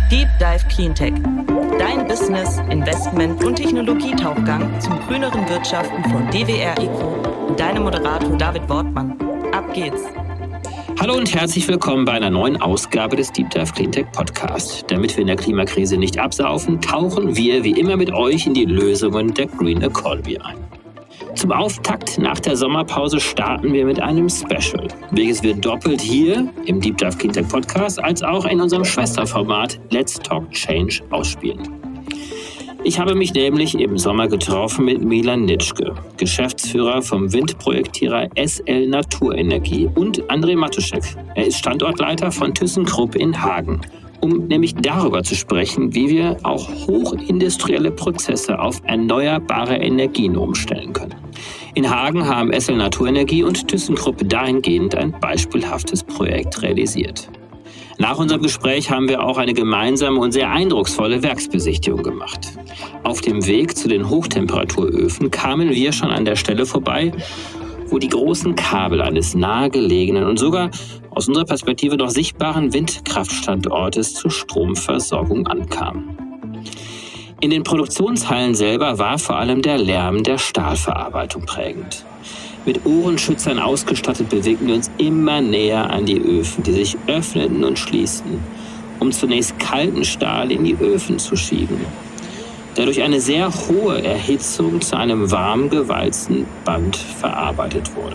Deep Dive Cleantech. Dein Business-, Investment- und Technologietauchgang zum grüneren Wirtschaften von DWR eco und deinem Moderator David Wortmann. Ab geht's! Hallo und herzlich willkommen bei einer neuen Ausgabe des Deep Dive Cleantech Podcast. Damit wir in der Klimakrise nicht absaufen, tauchen wir wie immer mit euch in die Lösungen der Green Economy ein. Zum Auftakt nach der Sommerpause starten wir mit einem Special, welches wir doppelt hier im Deep Dive Cleantech Podcast als auch in unserem Schwesterformat Let's Talk Change ausspielen. Ich habe mich nämlich im Sommer getroffen mit Milan Nitschke, Geschäftsführer vom Windprojektierer SL Naturenergie, und André Matuschek. Er ist Standortleiter von ThyssenKrupp in Hagen, um nämlich darüber zu sprechen, wie wir auch hochindustrielle Prozesse auf erneuerbare Energien umstellen können. In Hagen haben SL Naturenergie und ThyssenKrupp dahingehend ein beispielhaftes Projekt realisiert. Nach unserem Gespräch haben wir auch eine gemeinsame und sehr eindrucksvolle Werksbesichtigung gemacht. Auf dem Weg zu den Hochtemperaturöfen kamen wir schon an der Stelle vorbei, wo die großen Kabel eines nahegelegenen und sogar aus unserer Perspektive noch sichtbaren Windkraftstandortes zur Stromversorgung ankamen. In den Produktionshallen selber war vor allem der Lärm der Stahlverarbeitung prägend. Mit Ohrenschützern ausgestattet bewegten wir uns immer näher an die Öfen, die sich öffneten und schließten, um zunächst kalten Stahl in die Öfen zu schieben, der durch eine sehr hohe Erhitzung zu einem warm gewalzten Band verarbeitet wurde.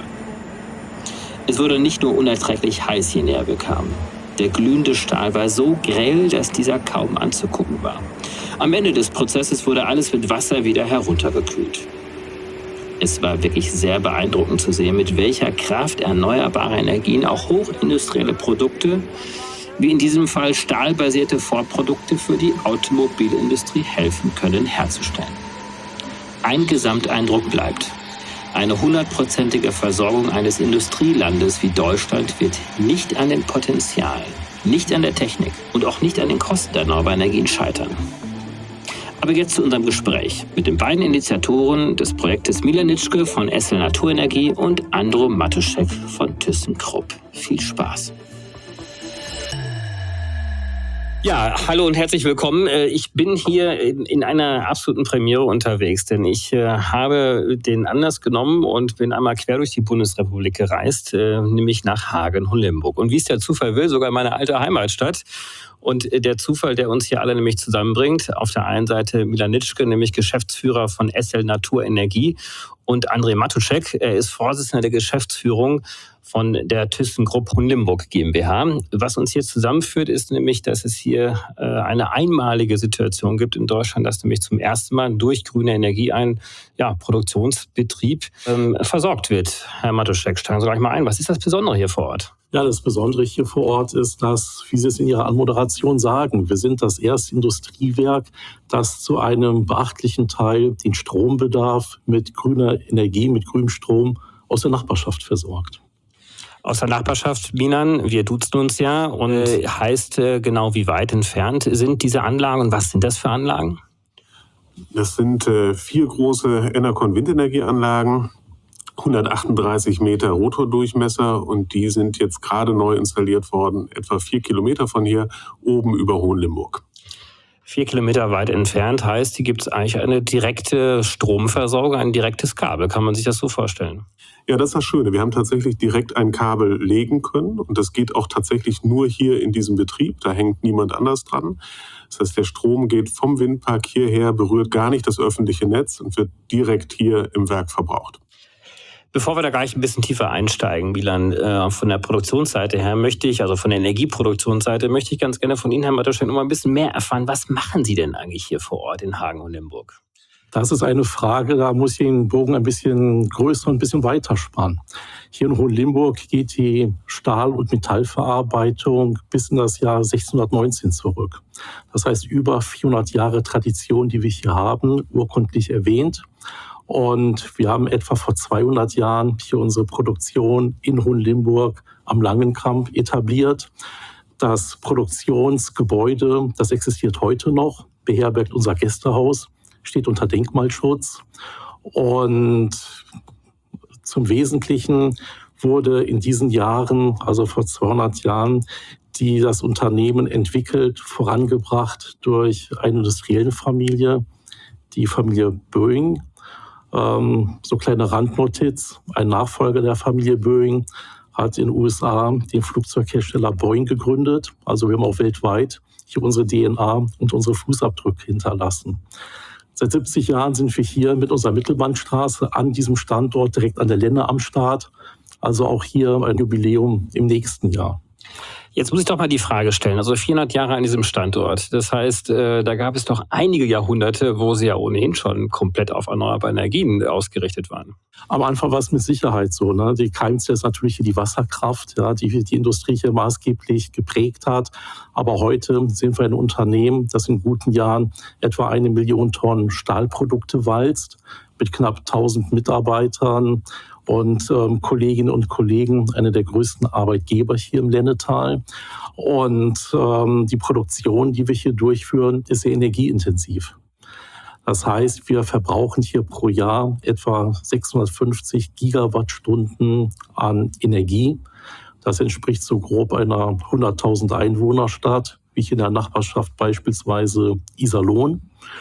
Es wurde nicht nur unerträglich heiß, je näher wir kamen. Der glühende Stahl war so grell, dass dieser kaum anzugucken war. Am Ende des Prozesses wurde alles mit Wasser wieder heruntergekühlt. Es war wirklich sehr beeindruckend zu sehen, mit welcher Kraft erneuerbare Energien auch hochindustrielle Produkte, wie in diesem Fall stahlbasierte Vorprodukte für die Automobilindustrie helfen können, herzustellen. Ein Gesamteindruck bleibt: Eine 100%ige Versorgung eines Industrielandes wie Deutschland wird nicht an den Potenzialen, nicht an der Technik und auch nicht an den Kosten der erneuerbaren Energien scheitern. Aber jetzt zu unserem Gespräch mit den beiden Initiatoren des Projektes Milan Nitschke von SL Naturenergie und André Matuschek von ThyssenKrupp. Viel Spaß! Ja, hallo und herzlich willkommen. Ich bin hier in einer absoluten Premiere unterwegs, denn ich habe den Anlass genommen und bin einmal quer durch die Bundesrepublik gereist, nämlich nach Hagen-Hohenlimburg. Und wie es der Zufall will, sogar meine alte Heimatstadt. Und der Zufall, der uns hier alle nämlich zusammenbringt, auf der einen Seite Milan Nitschke, nämlich Geschäftsführer von SL Naturenergie, und André Matuschek, er ist Vorsitzender der Geschäftsführung von der ThyssenKrupp Hohenlimburg GmbH. Was uns hier zusammenführt, ist nämlich, dass es hier eine einmalige Situation gibt in Deutschland, dass nämlich zum ersten Mal durch grüne Energie ein Produktionsbetrieb versorgt wird. Herr Matuschek, steigen Sie gleich mal ein. Was ist das Besondere hier vor Ort? Ja, das Besondere hier vor Ort ist, dass, wie Sie es in Ihrer Anmoderation sagen, wir sind das erste Industriewerk, das zu einem beachtlichen Teil den Strombedarf mit grüner Energie, mit grünem Strom aus der Nachbarschaft versorgt. Aus der Nachbarschaft, Milan, wir duzen uns ja, und heißt genau, wie weit entfernt sind diese Anlagen und was sind das für Anlagen? Das sind 4 große Enercon-Windenergieanlagen, 138 Meter Rotordurchmesser, und die sind jetzt gerade neu installiert worden, etwa 4 Kilometer von hier, oben über Hohenlimburg. 4 Kilometer weit entfernt heißt, hier gibt es eigentlich eine direkte Stromversorgung, ein direktes Kabel. Kann man sich das so vorstellen? Ja, das ist das Schöne. Wir haben tatsächlich direkt ein Kabel legen können, und das geht auch tatsächlich nur hier in diesem Betrieb. Da hängt niemand anders dran. Das heißt, der Strom geht vom Windpark hierher, berührt gar nicht das öffentliche Netz und wird direkt hier im Werk verbraucht. Bevor wir da gleich ein bisschen tiefer einsteigen, Milan, von der Produktionsseite her also von der Energieproduktionsseite, möchte ich ganz gerne von Ihnen, Herr Matuschek, noch mal ein bisschen mehr erfahren. Was machen Sie denn eigentlich hier vor Ort in Hagen-Hohenlimburg? Das ist eine Frage, da muss ich den Bogen ein bisschen größer und ein bisschen weiter spannen. Hier in Hohenlimburg geht die Stahl- und Metallverarbeitung bis in das Jahr 1619 zurück. Das heißt, über 400 Jahre Tradition, die wir hier haben, urkundlich erwähnt. Und wir haben etwa vor 200 Jahren hier unsere Produktion in Hohenlimburg am Langenkamp etabliert. Das Produktionsgebäude, das existiert heute noch, beherbergt unser Gästehaus, steht unter Denkmalschutz. Und zum Wesentlichen wurde in diesen Jahren, also vor 200 Jahren, das Unternehmen entwickelt, vorangebracht durch eine industrielle Familie, die Familie Boeing. So kleine Randnotiz, ein Nachfolger der Familie Boeing hat in den USA den Flugzeughersteller Boeing gegründet. Also wir haben auch weltweit hier unsere DNA und unsere Fußabdrücke hinterlassen. Seit 70 Jahren sind wir hier mit unserer Mittelbahnstraße an diesem Standort direkt an der Lenne am Start. Also auch hier ein Jubiläum im nächsten Jahr. Jetzt muss ich doch mal die Frage stellen, also 400 Jahre an diesem Standort. Das heißt, da gab es doch einige Jahrhunderte, wo Sie ja ohnehin schon komplett auf erneuerbare Energien ausgerichtet waren. Am Anfang war es mit Sicherheit so. Ne? Die Keimzelle ist natürlich die Wasserkraft, ja, die Industrie hier maßgeblich geprägt hat. Aber heute sind wir ein Unternehmen, das in guten Jahren etwa 1 Million Tonnen Stahlprodukte walzt, mit knapp 1000 Mitarbeitern und Kolleginnen und Kollegen, einer der größten Arbeitgeber hier im Lennetal. Und die Produktion, die wir hier durchführen, ist sehr energieintensiv. Das heißt, wir verbrauchen hier pro Jahr etwa 650 Gigawattstunden an Energie. Das entspricht so grob einer 100.000 Einwohnerstadt, wie hier in der Nachbarschaft beispielsweise Iserlohn.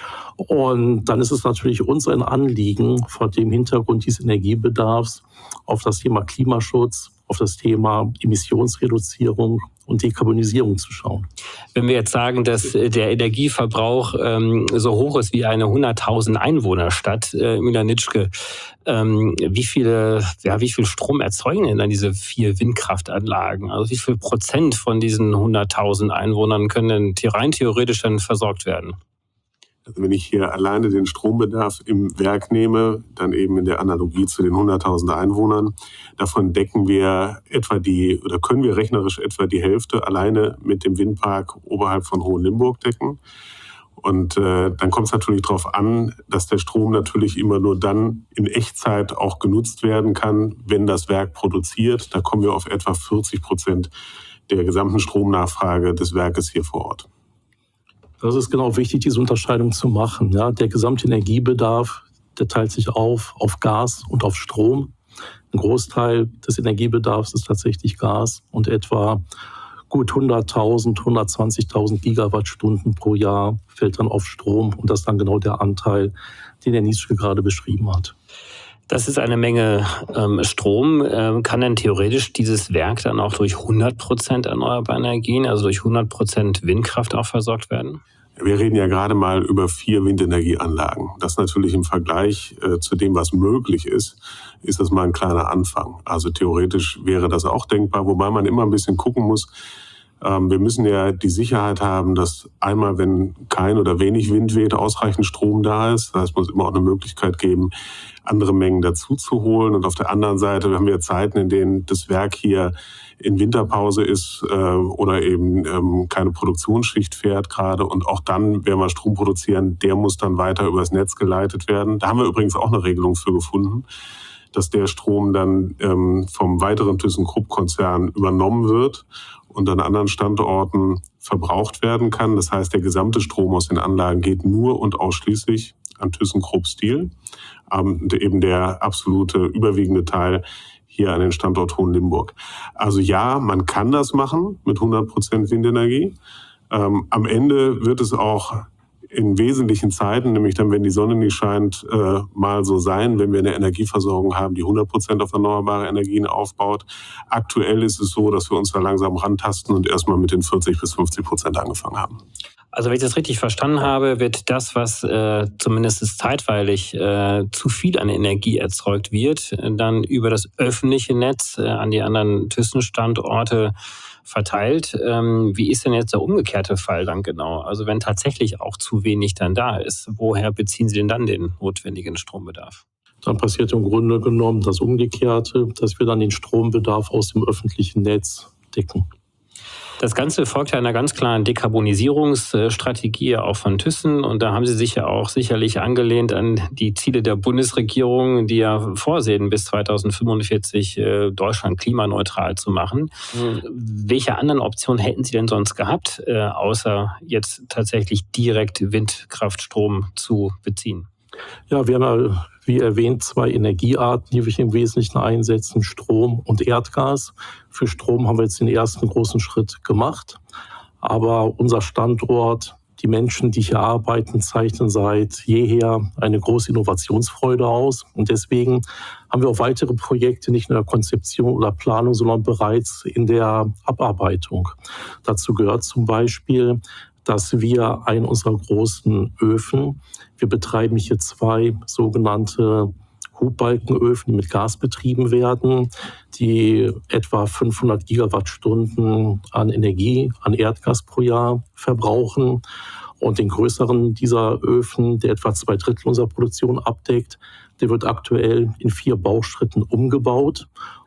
Und dann ist es natürlich uns ein Anliegen, vor dem Hintergrund dieses Energiebedarfs auf das Thema Klimaschutz, auf das Thema Emissionsreduzierung und Dekarbonisierung zu schauen. Wenn wir jetzt sagen, dass der Energieverbrauch so hoch ist wie eine 100.000 Einwohnerstadt, Müller-Nitschke, wie viel Strom erzeugen denn dann diese 4 Windkraftanlagen? Also wie viel Prozent von diesen 100.000 Einwohnern können denn rein theoretisch dann versorgt werden? Also wenn ich hier alleine den Strombedarf im Werk nehme, dann eben in der Analogie zu den 100.000 Einwohnern, davon decken wir können wir rechnerisch etwa die Hälfte alleine mit dem Windpark oberhalb von Hohenlimburg decken. Und dann kommt es natürlich darauf an, dass der Strom natürlich immer nur dann in Echtzeit auch genutzt werden kann, wenn das Werk produziert. Da kommen wir auf etwa 40% der gesamten Stromnachfrage des Werkes hier vor Ort. Das ist genau wichtig, diese Unterscheidung zu machen. Ja, der gesamte Energiebedarf, der teilt sich auf Gas und auf Strom. Ein Großteil des Energiebedarfs ist tatsächlich Gas und etwa gut 100.000, 120.000 Gigawattstunden pro Jahr fällt dann auf Strom. Und das ist dann genau der Anteil, den Herr Nitschke gerade beschrieben hat. Das ist eine Menge Strom. Kann denn theoretisch dieses Werk dann auch durch 100% erneuerbare Energien, also durch 100% Windkraft auch versorgt werden? Wir reden ja gerade mal über 4 Windenergieanlagen. Das natürlich im Vergleich zu dem, was möglich ist das mal ein kleiner Anfang. Also theoretisch wäre das auch denkbar, wobei man immer ein bisschen gucken muss. Wir müssen ja die Sicherheit haben, dass einmal, wenn kein oder wenig Wind weht, ausreichend Strom da ist. Das heißt, es muss immer auch eine Möglichkeit geben, andere Mengen dazu zu holen. Und auf der anderen Seite haben wir Zeiten, in denen das Werk hier in Winterpause ist oder eben keine Produktionsschicht fährt gerade. Und auch dann, wenn wir Strom produzieren, der muss dann weiter übers Netz geleitet werden. Da haben wir übrigens auch eine Regelung für gefunden, dass der Strom dann vom weiteren ThyssenKrupp-Konzern übernommen wird und an anderen Standorten verbraucht werden kann. Das heißt, der gesamte Strom aus den Anlagen geht nur und ausschließlich an ThyssenKrupp Steel. Eben der absolute überwiegende Teil hier an den Standort Hohenlimburg. Also ja, man kann das machen mit 100% Windenergie. Am Ende wird es auch in wesentlichen Zeiten, nämlich dann, wenn die Sonne nicht scheint, mal so sein, wenn wir eine Energieversorgung haben, die 100% auf erneuerbare Energien aufbaut. Aktuell ist es so, dass wir uns da langsam rantasten und erstmal mit den 40-50% angefangen haben. Also wenn ich das richtig verstanden habe, wird das, was zumindest zeitweilig zu viel an Energie erzeugt wird, dann über das öffentliche Netz an die anderen Thyssen-Standorte verteilt. Wie ist denn jetzt der umgekehrte Fall dann genau? Also wenn tatsächlich auch zu wenig dann da ist, woher beziehen Sie denn dann den notwendigen Strombedarf? Dann passiert im Grunde genommen das Umgekehrte, dass wir dann den Strombedarf aus dem öffentlichen Netz decken. Das Ganze folgt ja einer ganz klaren Dekarbonisierungsstrategie auch von Thyssen. Und da haben Sie sich ja auch sicherlich angelehnt an die Ziele der Bundesregierung, die ja vorsehen, bis 2045 Deutschland klimaneutral zu machen. Welche anderen Optionen hätten Sie denn sonst gehabt, außer jetzt tatsächlich direkt Windkraftstrom zu beziehen? Ja, wir haben ja Wie erwähnt, 2 Energiearten, die wir hier im Wesentlichen einsetzen, Strom und Erdgas. Für Strom haben wir jetzt den ersten großen Schritt gemacht. Aber unser Standort, die Menschen, die hier arbeiten, zeichnen seit jeher eine große Innovationsfreude aus. Und deswegen haben wir auch weitere Projekte, nicht nur in der Konzeption oder Planung, sondern bereits in der Abarbeitung. Dazu gehört zum Beispiel, dass wir einen unserer großen Öfen, wir betreiben hier 2 sogenannte Hubbalkenöfen, die mit Gas betrieben werden, die etwa 500 Gigawattstunden an Energie, an Erdgas pro Jahr verbrauchen. Und den größeren dieser Öfen, der etwa 2/3 unserer Produktion abdeckt, der wird aktuell in 4 Bauschritten umgebaut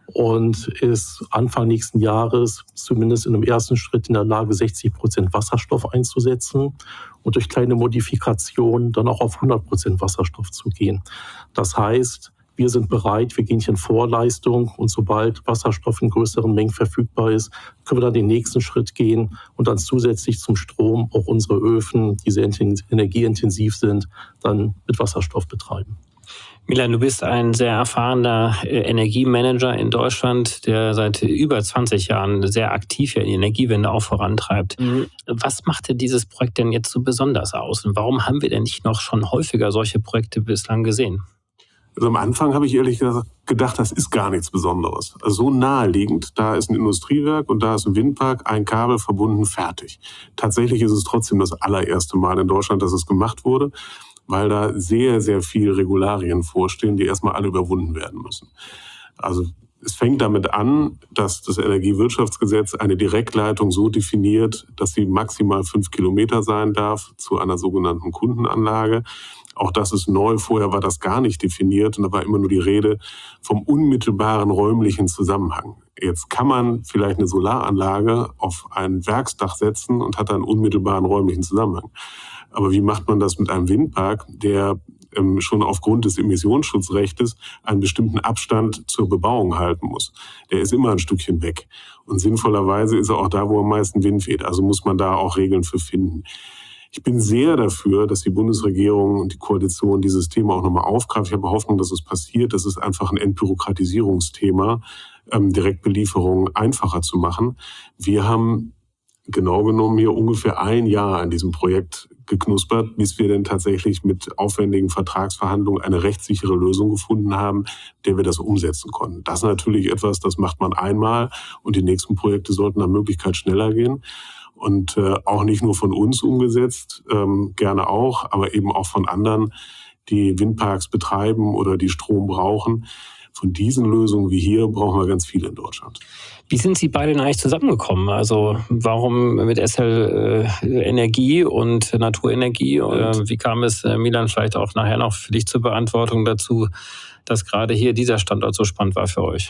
und ist Anfang nächsten Jahres zumindest in einem ersten Schritt in der Lage, 60% Wasserstoff einzusetzen und durch kleine Modifikationen dann auch auf 100% Wasserstoff zu gehen. Das heißt, wir sind bereit, wir gehen hier in Vorleistung und sobald Wasserstoff in größeren Mengen verfügbar ist, können wir dann den nächsten Schritt gehen und dann zusätzlich zum Strom auch unsere Öfen, die sehr energieintensiv sind, dann mit Wasserstoff betreiben. Milan, du bist ein sehr erfahrener Energiemanager in Deutschland, der seit über 20 Jahren sehr aktiv die Energiewende auch vorantreibt. Was macht denn dieses Projekt denn jetzt so besonders aus? Und warum haben wir denn nicht noch schon häufiger solche Projekte bislang gesehen? Also am Anfang habe ich ehrlich gesagt gedacht, das ist gar nichts Besonderes. Also so naheliegend, da ist ein Industriewerk und da ist ein Windpark, ein Kabel verbunden, fertig. Tatsächlich ist es trotzdem das allererste Mal in Deutschland, dass es gemacht wurde, weil da sehr, sehr viel Regularien vorstehen, die erstmal alle überwunden werden müssen. Also es fängt damit an, dass das Energiewirtschaftsgesetz eine Direktleitung so definiert, dass sie maximal 5 Kilometer sein darf zu einer sogenannten Kundenanlage. Auch das ist neu. Vorher war das gar nicht definiert und da war immer nur die Rede vom unmittelbaren räumlichen Zusammenhang. Jetzt kann man vielleicht eine Solaranlage auf ein Werksdach setzen und hat einen unmittelbaren räumlichen Zusammenhang. Aber wie macht man das mit einem Windpark, der schon aufgrund des Emissionsschutzrechtes einen bestimmten Abstand zur Bebauung halten muss? Der ist immer ein Stückchen weg. Und sinnvollerweise ist er auch da, wo am meisten Wind weht. Also muss man da auch Regeln für finden. Ich bin sehr dafür, dass die Bundesregierung und die Koalition dieses Thema auch nochmal aufgreift. Ich habe Hoffnung, dass es passiert. Das ist einfach ein Entbürokratisierungsthema, Direktbelieferungen einfacher zu machen. Wir haben genau genommen hier ungefähr 1 Jahr an diesem Projekt geknuspert, bis wir dann tatsächlich mit aufwendigen Vertragsverhandlungen eine rechtssichere Lösung gefunden haben, der wir das umsetzen konnten. Das ist natürlich etwas, das macht man einmal und die nächsten Projekte sollten nach Möglichkeit schneller gehen. Und auch nicht nur von uns umgesetzt, gerne auch, aber eben auch von anderen, die Windparks betreiben oder die Strom brauchen. Von diesen Lösungen wie hier brauchen wir ganz viele in Deutschland. Wie sind Sie beide denn eigentlich zusammengekommen? Also warum mit SL Energie und Naturenergie? Wie kam es, Milan, vielleicht auch nachher noch für dich zur Beantwortung dazu, dass gerade hier dieser Standort so spannend war für euch?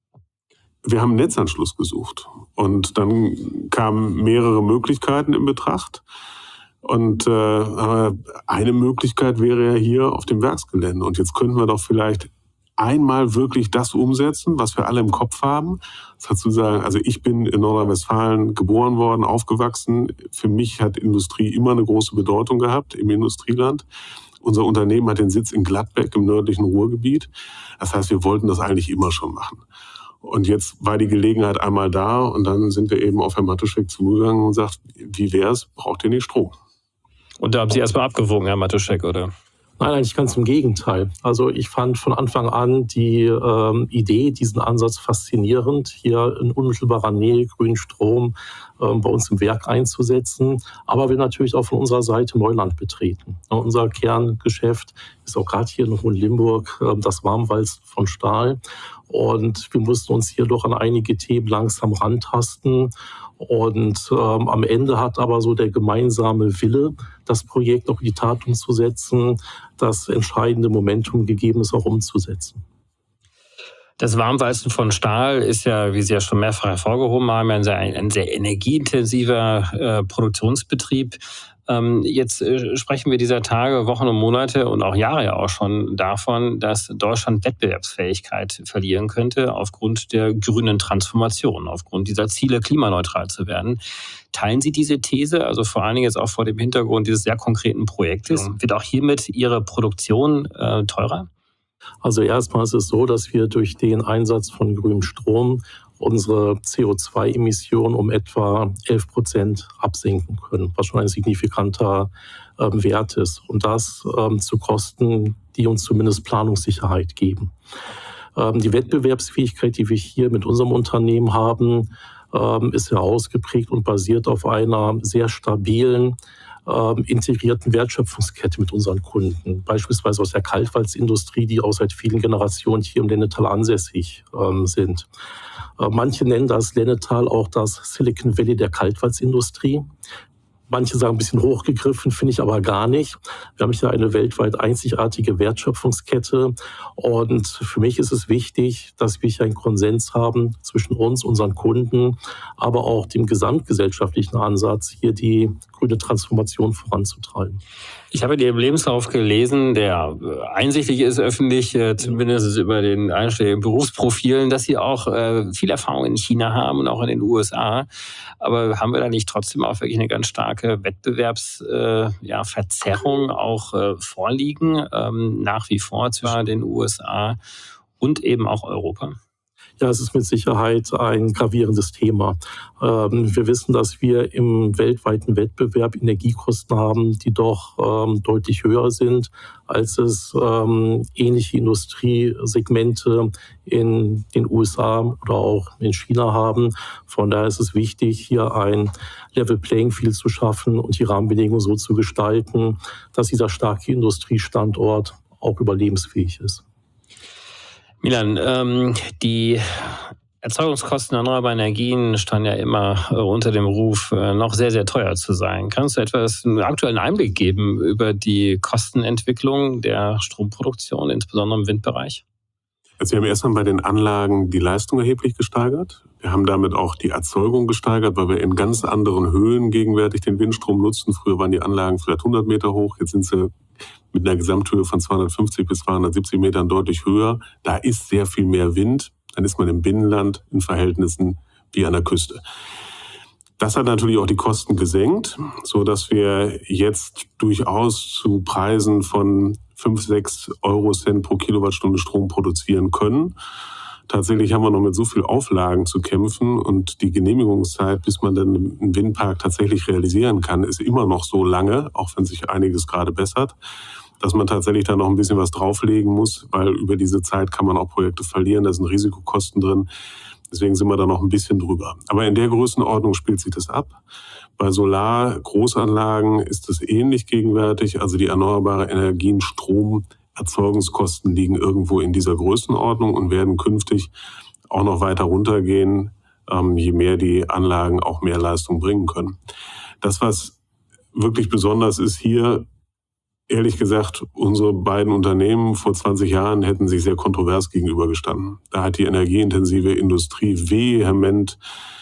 Wir haben einen Netzanschluss gesucht und dann kamen mehrere Möglichkeiten in Betracht. Und eine Möglichkeit wäre ja hier auf dem Werksgelände. Und jetzt könnten wir doch vielleicht einmal wirklich das umsetzen, was wir alle im Kopf haben. Das hat zu sagen, also ich bin in Nordrhein-Westfalen geboren worden, aufgewachsen. Für mich hat Industrie immer eine große Bedeutung gehabt im Industrieland. Unser Unternehmen hat den Sitz in Gladbeck im nördlichen Ruhrgebiet. Das heißt, wir wollten das eigentlich immer schon machen. Und jetzt war die Gelegenheit einmal da und dann sind wir eben auf Herrn Matuschek zugegangen und sagt, wie wär's, braucht ihr nicht Strom? Und da haben Sie erstmal abgewogen, Herr Matuschek, oder? Nein, eigentlich ganz im Gegenteil. Also ich fand von Anfang an die Idee, diesen Ansatz faszinierend, hier in unmittelbarer Nähe grünen Strom bei uns im Werk einzusetzen. Aber wir natürlich auch von unserer Seite Neuland betreten. Unser Kerngeschäft ist auch gerade hier in Hohenlimburg das Warmwalzen von Stahl. Und wir mussten uns hier doch an einige Themen langsam rantasten. Und am Ende hat aber so der gemeinsame Wille, das Projekt auch in die Tat umzusetzen, das entscheidende Momentum gegeben ist, auch umzusetzen. Das Warmwalzen von Stahl ist ja, wie Sie ja schon mehrfach hervorgehoben haben, ein sehr energieintensiver Produktionsbetrieb. Jetzt sprechen wir dieser Tage, Wochen und Monate und auch Jahre ja auch schon davon, dass Deutschland Wettbewerbsfähigkeit verlieren könnte aufgrund der grünen Transformation, aufgrund dieser Ziele, klimaneutral zu werden. Teilen Sie diese These, also vor allen Dingen jetzt auch vor dem Hintergrund dieses sehr konkreten Projektes? Ja. Wird auch hiermit Ihre Produktion teurer? Also erstmal ist es so, dass wir durch den Einsatz von grünem Strom unsere CO2-Emissionen um etwa 11% absenken können, was schon ein signifikanter Wert ist. Und das zu Kosten, die uns zumindest Planungssicherheit geben. Die Wettbewerbsfähigkeit, die wir hier mit unserem Unternehmen haben, ist ja ausgeprägt und basiert auf einer sehr stabilen, integrierten Wertschöpfungskette mit unseren Kunden. Beispielsweise aus der Kaltwalzindustrie, die auch seit vielen Generationen hier im Lennetal ansässig sind. Manche nennen das Lennetal auch das Silicon Valley der Kaltwalzindustrie. Manche sagen ein bisschen hochgegriffen, finde ich aber gar nicht. Wir haben hier eine weltweit einzigartige Wertschöpfungskette. Und für mich ist es wichtig, dass wir hier einen Konsens haben zwischen uns, unseren Kunden, aber auch dem gesamtgesellschaftlichen Ansatz, hier die grüne Transformation voranzutreiben. Ich habe in Ihrem Lebenslauf gelesen, der einsichtig ist öffentlich, zumindest über den einschlägigen Berufsprofilen, dass Sie auch viel Erfahrung in China haben und auch in den USA. Aber haben wir da nicht trotzdem auch wirklich eine ganz starke Wettbewerbsverzerrung auch vorliegen, nach wie vor zwischen den USA und eben auch Europa? Ja, es ist mit Sicherheit ein gravierendes Thema. Wir wissen, dass wir im weltweiten Wettbewerb Energiekosten haben, die doch deutlich höher sind, als es ähnliche Industriesegmente in den USA oder auch in China haben. Von daher ist es wichtig, hier ein Level Playing Field zu schaffen und die Rahmenbedingungen so zu gestalten, dass dieser starke Industriestandort auch überlebensfähig ist. Milan, die Erzeugungskosten erneuerbarer Energien standen ja immer unter dem Ruf, noch sehr, sehr teuer zu sein. Kannst du einen aktuellen Einblick geben über die Kostenentwicklung der Stromproduktion, insbesondere im Windbereich? Also wir haben erstmal bei den Anlagen die Leistung erheblich gesteigert. Wir haben damit auch die Erzeugung gesteigert, weil wir in ganz anderen Höhen gegenwärtig den Windstrom nutzen. Früher waren die Anlagen vielleicht 100 Meter hoch, jetzt sind sie mit einer Gesamthöhe von 250 bis 270 Metern deutlich höher. Da ist sehr viel mehr Wind. Dann ist man im Binnenland in Verhältnissen wie an der Küste. Das hat natürlich auch die Kosten gesenkt, so dass wir jetzt durchaus zu Preisen von 5-6 Eurocent pro Kilowattstunde Strom produzieren können. Tatsächlich haben wir noch mit so viel Auflagen zu kämpfen und die Genehmigungszeit, bis man dann einen Windpark tatsächlich realisieren kann, ist immer noch so lange, auch wenn sich einiges gerade bessert, dass man tatsächlich da noch ein bisschen was drauflegen muss, weil über diese Zeit kann man auch Projekte verlieren, da sind Risikokosten drin. Deswegen sind wir da noch ein bisschen drüber. Aber in der Größenordnung spielt sich das ab. Bei Solar-Großanlagen ist es ähnlich gegenwärtig. Also die erneuerbare Energien, Stromerzeugungskosten liegen irgendwo in dieser Größenordnung und werden künftig auch noch weiter runtergehen, je mehr die Anlagen auch mehr Leistung bringen können. Das, was wirklich besonders ist hier, ehrlich gesagt, unsere beiden Unternehmen vor 20 Jahren hätten sich sehr kontrovers gegenübergestanden. Da hat die energieintensive Industrie vehement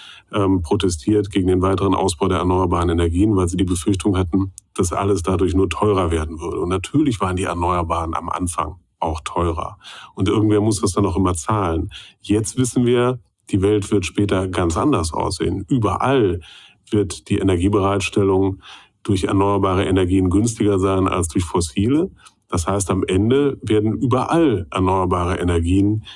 protestiert gegen den weiteren Ausbau der erneuerbaren Energien, weil sie die Befürchtung hatten, dass alles dadurch nur teurer werden würde. Und natürlich waren die Erneuerbaren am Anfang auch teurer. Und irgendwer muss das dann auch immer zahlen. Jetzt wissen wir, die Welt wird später ganz anders aussehen. Überall wird die Energiebereitstellung durch erneuerbare Energien günstiger sein als durch fossile. Das heißt, am Ende werden überall erneuerbare Energien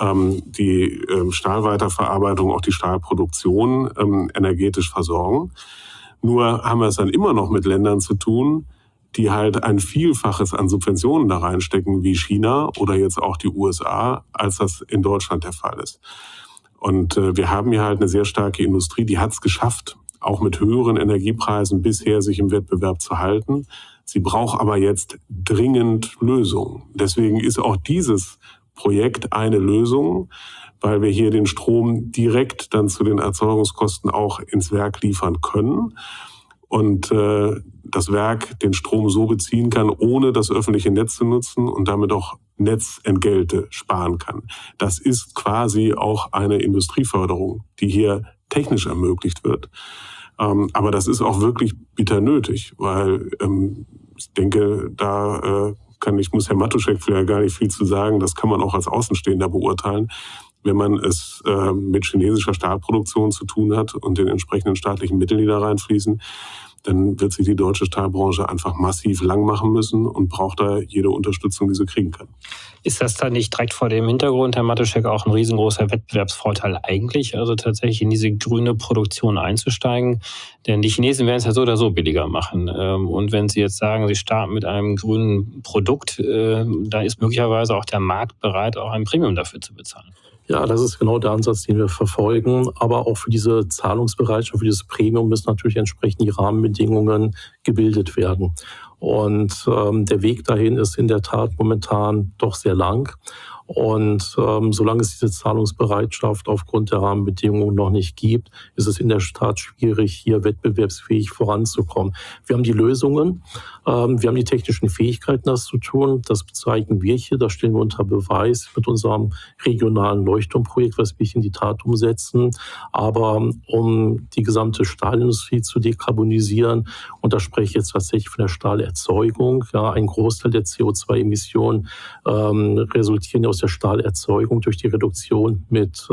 die Stahlweiterverarbeitung, auch die Stahlproduktion energetisch versorgen. Nur haben wir es dann immer noch mit Ländern zu tun, die halt ein Vielfaches an Subventionen da reinstecken, wie China oder jetzt auch die USA, als das in Deutschland der Fall ist. Und wir haben hier halt eine sehr starke Industrie, die hat es geschafft, auch mit höheren Energiepreisen bisher sich im Wettbewerb zu halten. Sie braucht aber jetzt dringend Lösungen. Deswegen ist auch dieses Projekt eine Lösung, weil wir hier den Strom direkt dann zu den Erzeugungskosten auch ins Werk liefern können und das Werk den Strom so beziehen kann, ohne das öffentliche Netz zu nutzen und damit auch Netzentgelte sparen kann. Das ist quasi auch eine Industrieförderung, die hier technisch ermöglicht wird. Aber das ist auch wirklich bitter nötig, weil ich denke, muss Herr Matuschek vielleicht gar nicht viel zu sagen. Das kann man auch als Außenstehender beurteilen. wenn man es mit chinesischer Stahlproduktion zu tun hat und den entsprechenden staatlichen Mitteln, die da reinfließen, dann wird sich die deutsche Stahlbranche einfach massiv lang machen müssen und braucht da jede Unterstützung, die sie kriegen kann. Ist das dann nicht direkt vor dem Hintergrund, Herr Matuschek, auch ein riesengroßer Wettbewerbsvorteil eigentlich, also tatsächlich in diese grüne Produktion einzusteigen? Denn die Chinesen werden es ja so oder so billiger machen. Und wenn Sie jetzt sagen, Sie starten mit einem grünen Produkt, da ist möglicherweise auch der Markt bereit, auch ein Premium dafür zu bezahlen. Ja, das ist genau der Ansatz, den wir verfolgen. Aber auch für diese Zahlungsbereitschaft, für dieses Premium müssen natürlich entsprechend die Rahmenbedingungen gebildet werden. Und der Weg dahin ist in der Tat momentan doch sehr lang. Und solange es diese Zahlungsbereitschaft aufgrund der Rahmenbedingungen noch nicht gibt, ist es in der Tat schwierig, hier wettbewerbsfähig voranzukommen. Wir haben die Lösungen, wir haben die technischen Fähigkeiten, das zu tun. Das zeigen wir hier, das stellen wir unter Beweis mit unserem regionalen Leuchtturmprojekt, was wir hier in die Tat umsetzen. Aber um die gesamte Stahlindustrie zu dekarbonisieren, und da spreche ich jetzt tatsächlich von der Stahlerzeugung, ja, ein Großteil der CO2-Emissionen resultieren ja aus der Stahlerzeugung durch die Reduktion mit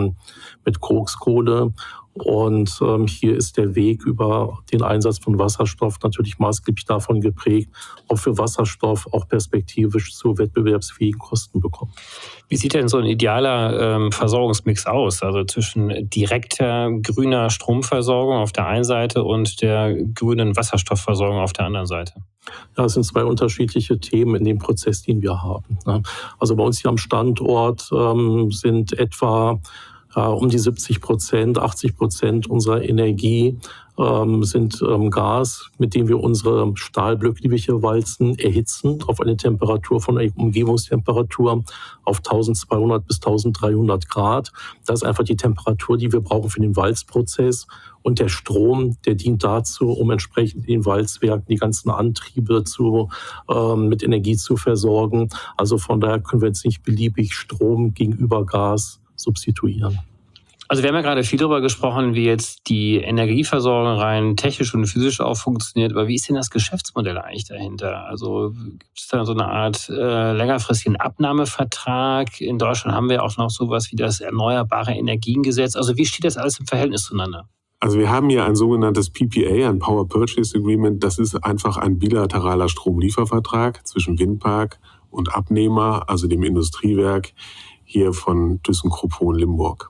Kokskohle. Und hier ist der Weg über den Einsatz von Wasserstoff natürlich maßgeblich davon geprägt, ob wir Wasserstoff auch perspektivisch zu wettbewerbsfähigen Kosten bekommen. Wie sieht denn so ein idealer Versorgungsmix aus? Also zwischen direkter grüner Stromversorgung auf der einen Seite und der grünen Wasserstoffversorgung auf der anderen Seite? Ja, es sind zwei unterschiedliche Themen in dem Prozess, den wir haben. Also bei uns hier am Standort sind etwa um die 70%, 80% unserer Energie sind Gas, mit dem wir unsere Stahlblöcke, die wir hier walzen, erhitzen auf eine Temperatur von einer Umgebungstemperatur auf 1200 bis 1300 Grad. Das ist einfach die Temperatur, die wir brauchen für den Walzprozess. Und der Strom, der dient dazu, um entsprechend in den Walzwerken die ganzen Antriebe mit Energie zu versorgen. Also von daher können wir jetzt nicht beliebig Strom gegenüber Gas substituieren. Also wir haben ja gerade viel darüber gesprochen, wie jetzt die Energieversorgung rein technisch und physisch auch funktioniert. Aber wie ist denn das Geschäftsmodell eigentlich dahinter? Also gibt es da so eine Art längerfristigen Abnahmevertrag? In Deutschland haben wir auch noch sowas wie das Erneuerbare Energiengesetz. Also wie steht das alles im Verhältnis zueinander? Also wir haben hier ein sogenanntes PPA, ein Power Purchase Agreement. Das ist einfach ein bilateraler Stromliefervertrag zwischen Windpark und Abnehmer, also dem Industriewerk hier von ThyssenKrupp Hohenlimburg.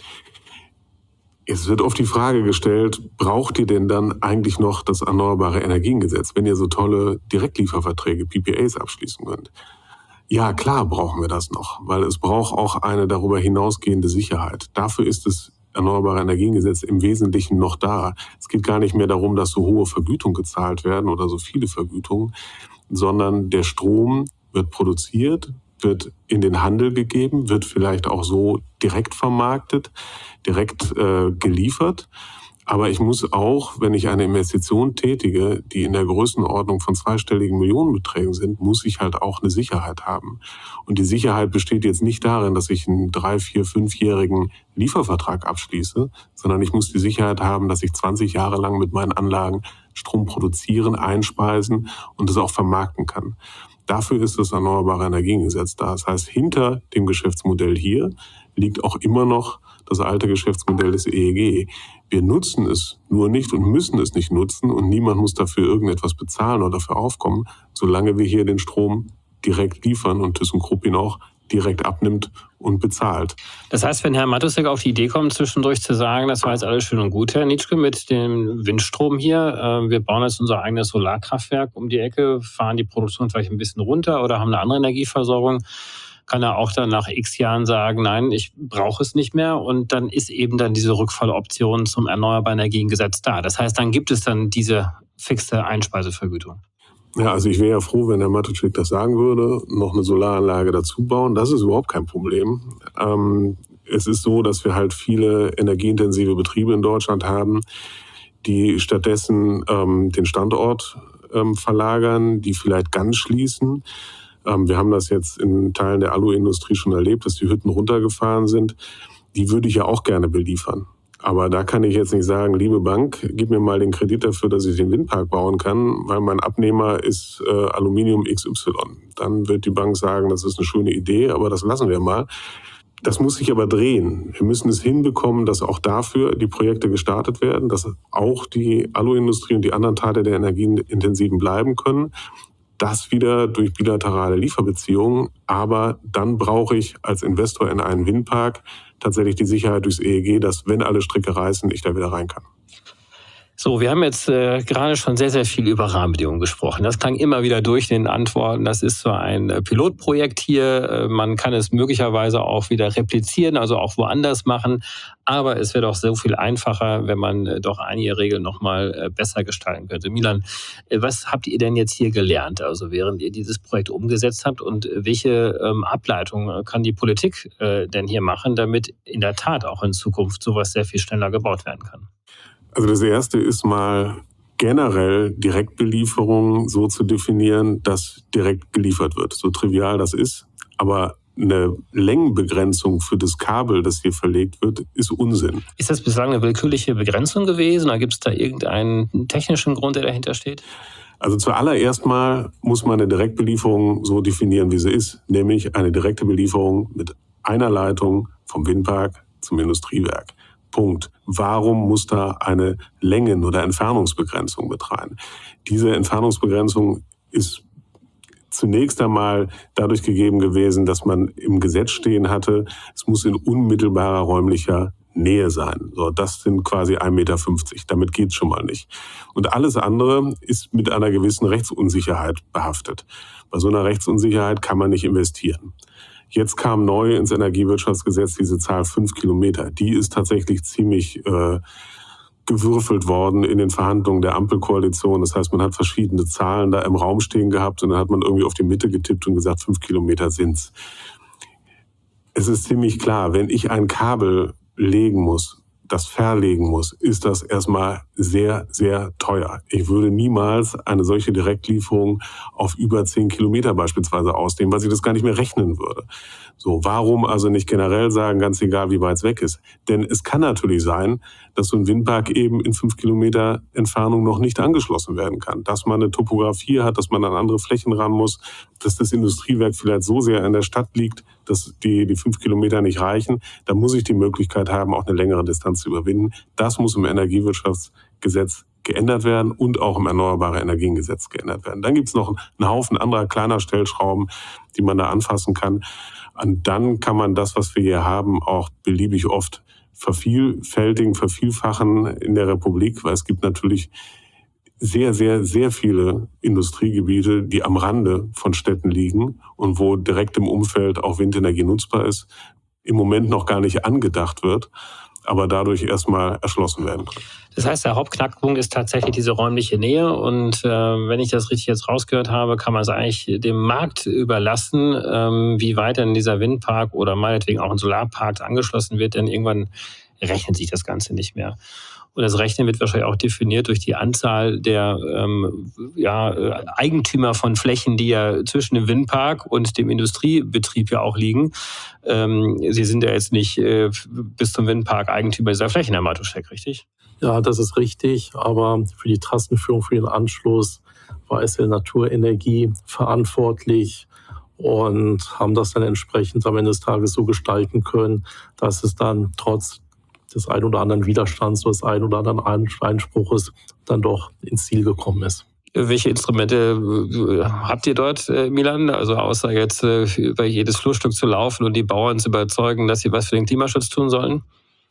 Es wird oft die Frage gestellt, braucht ihr denn dann eigentlich noch das Erneuerbare Energiengesetz, wenn ihr so tolle Direktlieferverträge, PPAs abschließen könnt? Ja, klar brauchen wir das noch, weil es braucht auch eine darüber hinausgehende Sicherheit. Dafür ist das Erneuerbare Energiengesetz im Wesentlichen noch da. Es geht gar nicht mehr darum, dass so hohe Vergütungen gezahlt werden oder so viele Vergütungen, sondern der Strom wird produziert, wird in den Handel gegeben, wird vielleicht auch so direkt vermarktet, direkt geliefert. Aber ich muss auch, wenn ich eine Investition tätige, die in der Größenordnung von zweistelligen Millionenbeträgen sind, muss ich halt auch eine Sicherheit haben. Und die Sicherheit besteht jetzt nicht darin, dass ich einen 3-, 4-, 5-jährigen Liefervertrag abschließe, sondern ich muss die Sicherheit haben, dass ich 20 Jahre lang mit meinen Anlagen Strom produzieren, einspeisen und es auch vermarkten kann. Dafür ist das Erneuerbare Energiengesetz da. Das heißt, hinter dem Geschäftsmodell hier liegt auch immer noch das alte Geschäftsmodell des EEG. Wir nutzen es nur nicht und müssen es nicht nutzen und niemand muss dafür irgendetwas bezahlen oder dafür aufkommen, solange wir hier den Strom direkt liefern und ThyssenKrupp ihn auch direkt abnimmt und bezahlt. Das heißt, wenn Herr Matuschek auf die Idee kommt, zwischendurch zu sagen, das war jetzt alles schön und gut, Herr Nitschke, mit dem Windstrom hier, wir bauen jetzt unser eigenes Solarkraftwerk um die Ecke, fahren die Produktion vielleicht ein bisschen runter oder haben eine andere Energieversorgung, kann er auch dann nach x Jahren sagen, nein, ich brauche es nicht mehr und dann ist eben dann diese Rückfalloption zum Erneuerbaren Energiengesetz da. Das heißt, dann gibt es dann diese fixe Einspeisevergütung. Ja, also ich wäre ja froh, wenn Herr Matuschek das sagen würde, noch eine Solaranlage dazu bauen. Das ist überhaupt kein Problem. Es ist so, dass wir halt viele energieintensive Betriebe in Deutschland haben, die stattdessen den Standort verlagern, die vielleicht ganz schließen. Wir haben das jetzt in Teilen der Aluindustrie schon erlebt, dass die Hütten runtergefahren sind. Die würde ich ja auch gerne beliefern. Aber da kann ich jetzt nicht sagen, liebe Bank, gib mir mal den Kredit dafür, dass ich den Windpark bauen kann, weil mein Abnehmer ist Aluminium XY. Dann wird die Bank sagen, das ist eine schöne Idee, aber das lassen wir mal. Das muss sich aber drehen. Wir müssen es hinbekommen, dass auch dafür die Projekte gestartet werden, dass auch die Aluindustrie und die anderen Teile der Energieintensiven bleiben können. Das wieder durch bilaterale Lieferbeziehungen. Aber dann brauche ich als Investor in einen Windpark tatsächlich die Sicherheit durchs EEG, dass, wenn alle Stricke reißen, ich da wieder rein kann. So, wir haben jetzt gerade schon sehr, sehr viel über Rahmenbedingungen gesprochen. Das klang immer wieder durch in den Antworten. Das ist so ein Pilotprojekt hier. Man kann es möglicherweise auch wieder replizieren, also auch woanders machen. Aber es wäre doch so viel einfacher, wenn man doch einige Regeln nochmal besser gestalten könnte. Milan, was habt ihr denn jetzt hier gelernt, also während ihr dieses Projekt umgesetzt habt? Und welche Ableitung kann die Politik denn hier machen, damit in der Tat auch in Zukunft sowas sehr viel schneller gebaut werden kann? Also das Erste ist mal generell Direktbelieferung so zu definieren, dass direkt geliefert wird. So trivial das ist, aber eine Längenbegrenzung für das Kabel, das hier verlegt wird, ist Unsinn. Ist das bislang eine willkürliche Begrenzung gewesen oder gibt es da irgendeinen technischen Grund, der dahinter steht? Also zuallererst mal muss man eine Direktbelieferung so definieren, wie sie ist, nämlich eine direkte Belieferung mit einer Leitung vom Windpark zum Industriewerk. Punkt. Warum muss da eine Längen- oder Entfernungsbegrenzung mit rein? Diese Entfernungsbegrenzung ist zunächst einmal dadurch gegeben gewesen, dass man im Gesetz stehen hatte, es muss in unmittelbarer räumlicher Nähe sein. So, das sind quasi 1,50 Meter. Damit geht's schon mal nicht. Und alles andere ist mit einer gewissen Rechtsunsicherheit behaftet. Bei so einer Rechtsunsicherheit kann man nicht investieren. Jetzt kam neu ins Energiewirtschaftsgesetz diese Zahl 5 Kilometer. Die ist tatsächlich ziemlich gewürfelt worden in den Verhandlungen der Ampelkoalition. Das heißt, man hat verschiedene Zahlen da im Raum stehen gehabt und dann hat man irgendwie auf die Mitte getippt und gesagt, 5 Kilometer sind's. Es ist ziemlich klar, wenn ich ein Kabel legen muss, das verlegen muss, ist das erstmal sehr, sehr teuer. Ich würde niemals eine solche Direktlieferung auf über 10 Kilometer beispielsweise ausdehnen, weil ich das gar nicht mehr rechnen würde. So, warum also nicht generell sagen, ganz egal, wie weit es weg ist? Denn es kann natürlich sein, dass so ein Windpark eben in 5 Kilometer Entfernung noch nicht angeschlossen werden kann. Dass man eine Topografie hat, dass man an andere Flächen ran muss, dass das Industriewerk vielleicht so sehr in der Stadt liegt, dass die 5 Kilometer nicht reichen. Da muss ich die Möglichkeit haben, auch eine längere Distanz zu überwinden. Das muss im Energiewirtschaftsgesetz geändert werden und auch im Erneuerbare Energiengesetz geändert werden. Dann gibt es noch einen Haufen anderer kleiner Stellschrauben, die man da anfassen kann. Und dann kann man das, was wir hier haben, auch beliebig oft vervielfältigen, vervielfachen in der Republik, weil es gibt natürlich sehr, sehr, sehr viele Industriegebiete, die am Rande von Städten liegen und wo direkt im Umfeld auch Windenergie nutzbar ist, im Moment noch gar nicht angedacht wird, aber dadurch erstmal erschlossen werden kann. Das heißt, der Hauptknackpunkt ist tatsächlich diese räumliche Nähe und wenn ich das richtig jetzt rausgehört habe, kann man es eigentlich dem Markt überlassen, wie weit denn dieser Windpark oder meinetwegen auch ein Solarpark angeschlossen wird, denn irgendwann rechnet sich das Ganze nicht mehr. Und das Rechnen wird wahrscheinlich auch definiert durch die Anzahl der Eigentümer von Flächen, die ja zwischen dem Windpark und dem Industriebetrieb ja auch liegen. Sie sind ja jetzt nicht bis zum Windpark Eigentümer dieser Flächen, Herr Matuschek, richtig? Ja, das ist richtig. Aber für die Trassenführung, für den Anschluss war SL Naturenergie verantwortlich und haben das dann entsprechend am Ende des Tages so gestalten können, dass es dann trotz des ein oder anderen Widerstands oder des ein oder anderen Einspruches dann doch ins Ziel gekommen ist. Welche Instrumente habt ihr dort, Milan? Also außer jetzt über jedes Flurstück zu laufen und die Bauern zu überzeugen, dass sie was für den Klimaschutz tun sollen?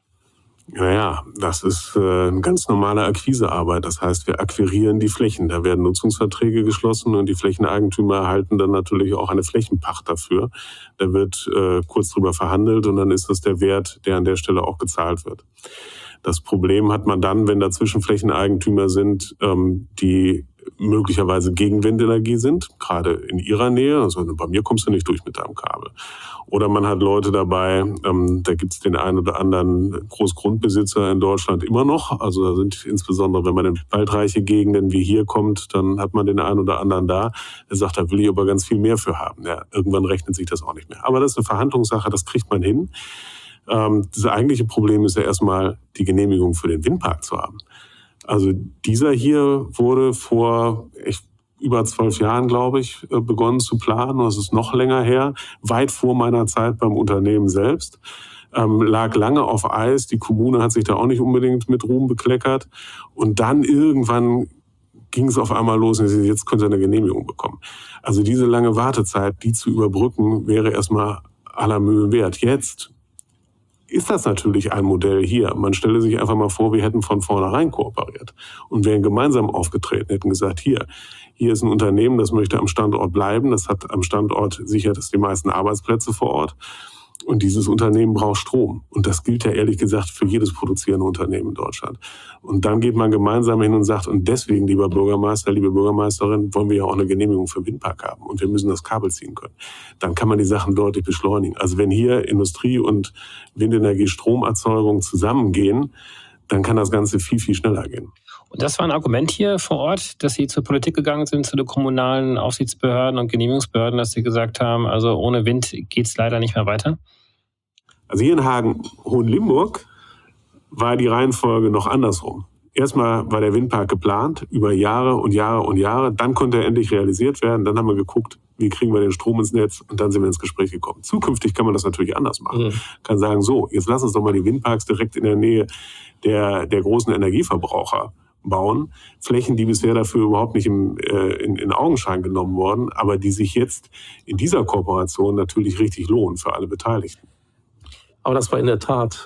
Naja, das ist eine ganz normale Akquisearbeit. Das heißt, wir akquirieren die Flächen. Da werden Nutzungsverträge geschlossen und die Flächeneigentümer erhalten dann natürlich auch eine Flächenpacht dafür. Da wird kurz drüber verhandelt und dann ist das der Wert, der an der Stelle auch gezahlt wird. Das Problem hat man dann, wenn dazwischen Flächeneigentümer sind, die möglicherweise gegen Windenergie sind, gerade in ihrer Nähe. Also bei mir kommst du nicht durch mit deinem Kabel. Oder man hat Leute dabei, da gibt es den einen oder anderen Großgrundbesitzer in Deutschland immer noch. Also da sind insbesondere, wenn man in waldreiche Gegenden wie hier kommt, dann hat man den einen oder anderen da. Der sagt, da will ich aber ganz viel mehr für haben. Ja, irgendwann rechnet sich das auch nicht mehr. Aber das ist eine Verhandlungssache, das kriegt man hin. Das eigentliche Problem ist ja erstmal, die Genehmigung für den Windpark zu haben. Also dieser hier wurde vor, ich über 12 Jahren, glaube ich, begonnen zu planen. Das ist noch länger her, weit vor meiner Zeit beim Unternehmen selbst. Lag lange auf Eis. Die Kommune hat sich da auch nicht unbedingt mit Ruhm bekleckert. Und dann irgendwann ging es auf einmal los und jetzt könnt ihr eine Genehmigung bekommen. Also diese lange Wartezeit, die zu überbrücken, wäre erstmal aller Mühe wert. Jetzt ist das natürlich ein Modell hier. Man stelle sich einfach mal vor, wir hätten von vornherein kooperiert und wären gemeinsam aufgetreten, hätten gesagt, hier ist ein Unternehmen, das möchte am Standort bleiben, das hat am Standort sichert es die meisten Arbeitsplätze vor Ort. Und dieses Unternehmen braucht Strom. Und das gilt ja ehrlich gesagt für jedes produzierende Unternehmen in Deutschland. Und dann geht man gemeinsam hin und sagt, und deswegen, lieber Bürgermeister, liebe Bürgermeisterin, wollen wir ja auch eine Genehmigung für Windpark haben. Und wir müssen das Kabel ziehen können. Dann kann man die Sachen deutlich beschleunigen. Also wenn hier Industrie und Windenergie, Stromerzeugung zusammengehen, dann kann das Ganze viel, viel schneller gehen. Und das war ein Argument hier vor Ort, dass Sie zur Politik gegangen sind, zu den kommunalen Aufsichtsbehörden und Genehmigungsbehörden, dass Sie gesagt haben, also ohne Wind geht es leider nicht mehr weiter? Also hier in Hagen-Hohenlimburg war die Reihenfolge noch andersrum. Erstmal war der Windpark geplant, über Jahre und Jahre und Jahre. Dann konnte er endlich realisiert werden. Dann haben wir geguckt, wie kriegen wir den Strom ins Netz? Und dann sind wir ins Gespräch gekommen. Zukünftig kann man das natürlich anders machen. Kann sagen, so, jetzt lass uns doch mal die Windparks direkt in der Nähe der großen Energieverbraucher bauen. Flächen, die bisher dafür überhaupt nicht in Augenschein genommen wurden, aber die sich jetzt in dieser Kooperation natürlich richtig lohnen für alle Beteiligten. Aber das war in der Tat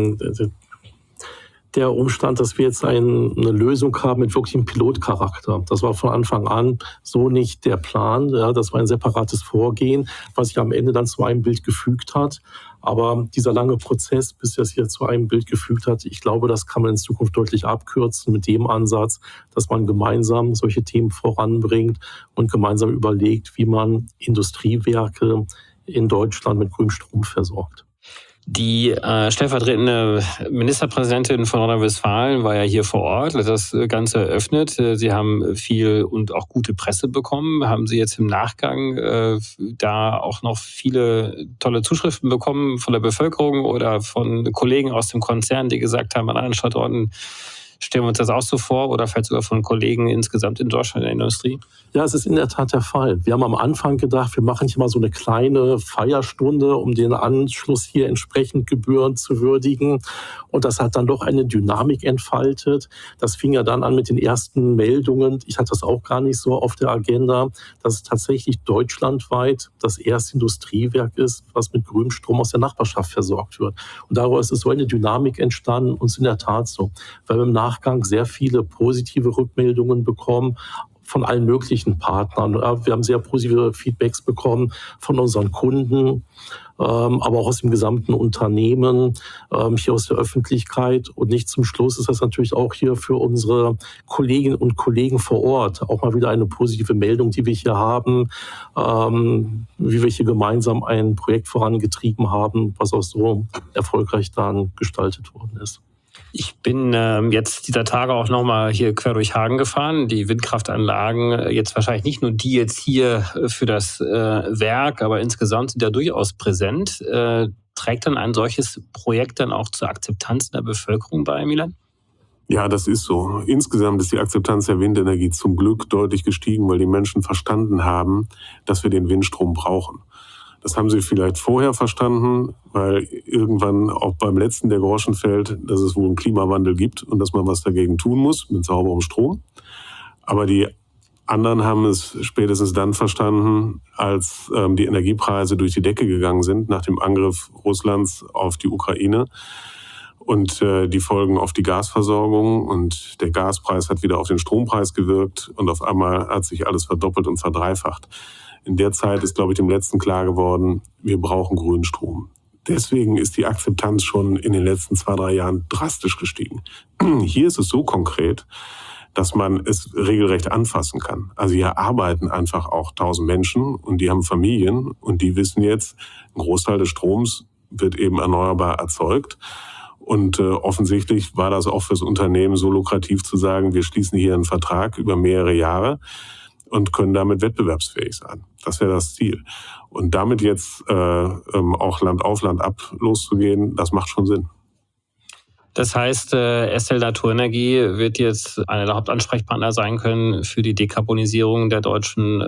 der Umstand, dass wir jetzt eine Lösung haben mit wirklichem Pilotcharakter. Das war von Anfang an so nicht der Plan. Ja, das war ein separates Vorgehen, was sich am Ende dann zu einem Bild gefügt hat. Aber dieser lange Prozess, bis er sich jetzt zu einem Bild gefügt hat, ich glaube, das kann man in Zukunft deutlich abkürzen mit dem Ansatz, dass man gemeinsam solche Themen voranbringt und gemeinsam überlegt, wie man Industriewerke in Deutschland mit grünem Strom versorgt. Die stellvertretende Ministerpräsidentin von Nordrhein-Westfalen war ja hier vor Ort, hat das Ganze eröffnet. Sie haben viel und auch gute Presse bekommen. Haben Sie jetzt im Nachgang da auch noch viele tolle Zuschriften bekommen von der Bevölkerung oder von Kollegen aus dem Konzern, die gesagt haben, an anderen Standorten stellen wir uns das auch so vor, oder vielleicht sogar von Kollegen insgesamt in Deutschland in der Industrie? Ja, es ist in der Tat der Fall. Wir haben am Anfang gedacht, wir machen hier mal so eine kleine Feierstunde, um den Anschluss hier entsprechend gebührend zu würdigen. Und das hat dann doch eine Dynamik entfaltet. Das fing ja dann an mit den ersten Meldungen. Ich hatte das auch gar nicht so auf der Agenda, dass es tatsächlich deutschlandweit das erste Industriewerk ist, was mit grünem Strom aus der Nachbarschaft versorgt wird. Und daraus ist so eine Dynamik entstanden und es ist in der Tat so. Weil wir im Nachgang sehr viele positive Rückmeldungen bekommen von allen möglichen Partnern. Wir haben sehr positive Feedbacks bekommen von unseren Kunden, aber auch aus dem gesamten Unternehmen, hier aus der Öffentlichkeit. Und nicht zum Schluss ist das natürlich auch hier für unsere Kolleginnen und Kollegen vor Ort auch mal wieder eine positive Meldung, die wir hier haben, wie wir hier gemeinsam ein Projekt vorangetrieben haben, was auch so erfolgreich dann gestaltet worden ist. Ich bin jetzt dieser Tage auch nochmal hier quer durch Hagen gefahren. Die Windkraftanlagen, jetzt wahrscheinlich nicht nur die jetzt hier für das Werk, aber insgesamt sind ja durchaus präsent. Trägt dann ein solches Projekt dann auch zur Akzeptanz in der Bevölkerung bei, Milan? Ja, das ist so. Insgesamt ist die Akzeptanz der Windenergie zum Glück deutlich gestiegen, weil die Menschen verstanden haben, dass wir den Windstrom brauchen. Das haben sie vielleicht vorher verstanden, weil irgendwann auch beim letzten der Groschen fällt, dass es wohl einen Klimawandel gibt und dass man was dagegen tun muss mit sauberem Strom. Aber die anderen haben es spätestens dann verstanden, als die Energiepreise durch die Decke gegangen sind nach dem Angriff Russlands auf die Ukraine und die Folgen auf die Gasversorgung. Und der Gaspreis hat wieder auf den Strompreis gewirkt und auf einmal hat sich alles verdoppelt und verdreifacht. In der Zeit ist, glaube ich, dem Letzten klar geworden, wir brauchen grünen Strom. Deswegen ist die Akzeptanz schon in den letzten 2-3 Jahren drastisch gestiegen. Hier ist es so konkret, dass man es regelrecht anfassen kann. Also hier arbeiten einfach auch 1000 Menschen und die haben Familien und die wissen jetzt, ein Großteil des Stroms wird eben erneuerbar erzeugt. Und offensichtlich war das auch fürs Unternehmen so lukrativ zu sagen, wir schließen hier einen Vertrag über mehrere Jahre und können damit wettbewerbsfähig sein. Das wäre das Ziel. Und damit jetzt auch Land auf Land ab loszugehen, das macht schon Sinn. Das heißt, Estelle Naturenergie wird jetzt einer der Hauptansprechpartner sein können für die Dekarbonisierung der deutschen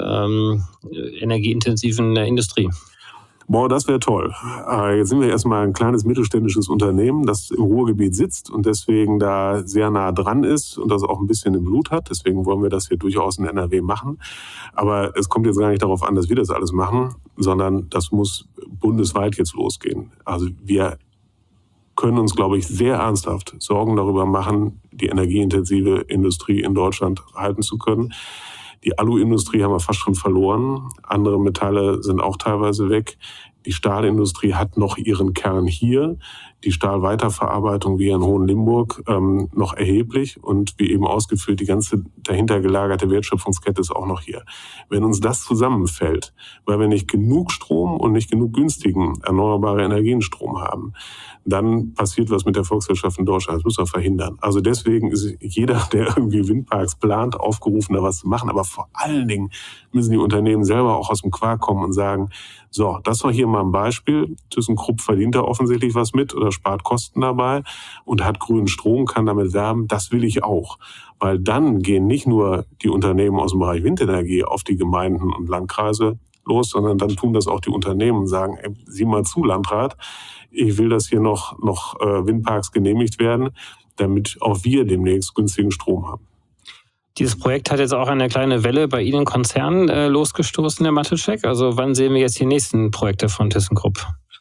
energieintensiven Industrie. Boah, das wäre toll. Jetzt sind wir erstmal ein kleines mittelständisches Unternehmen, das im Ruhrgebiet sitzt und deswegen da sehr nah dran ist und das auch ein bisschen im Blut hat. Deswegen wollen wir das hier durchaus in NRW machen. Aber es kommt jetzt gar nicht darauf an, dass wir das alles machen, sondern das muss bundesweit jetzt losgehen. Also wir können uns, glaube ich, sehr ernsthaft Sorgen darüber machen, die energieintensive Industrie in Deutschland halten zu können. Die Aluindustrie haben wir fast schon verloren. Andere Metalle sind auch teilweise weg. Die Stahlindustrie hat noch ihren Kern hier. Die Stahlweiterverarbeitung wie in Hohenlimburg noch erheblich. Und wie eben ausgeführt, die ganze dahinter gelagerte Wertschöpfungskette ist auch noch hier. Wenn uns das zusammenfällt, weil wir nicht genug Strom und nicht genug günstigen erneuerbare Energienstrom haben, dann passiert was mit der Volkswirtschaft in Deutschland. Das müssen wir verhindern. Also deswegen ist jeder, der irgendwie Windparks plant, aufgerufen, da was zu machen. Aber vor allen Dingen müssen die Unternehmen selber auch aus dem Quark kommen und sagen, so, das war hier mal ein Beispiel. ThyssenKrupp verdient da offensichtlich was mit oder spart Kosten dabei und hat grünen Strom, kann damit werben. Das will ich auch. Weil dann gehen nicht nur die Unternehmen aus dem Bereich Windenergie auf die Gemeinden und Landkreise los, sondern dann tun das auch die Unternehmen und sagen, ey, sieh mal zu, Landrat, ich will, dass hier noch Windparks genehmigt werden, damit auch wir demnächst günstigen Strom haben. Dieses Projekt hat jetzt auch eine kleine Welle bei Ihnen im Konzern losgestoßen, Herr Mateschek. Also wann sehen wir jetzt die nächsten Projekte von ThyssenKrupp?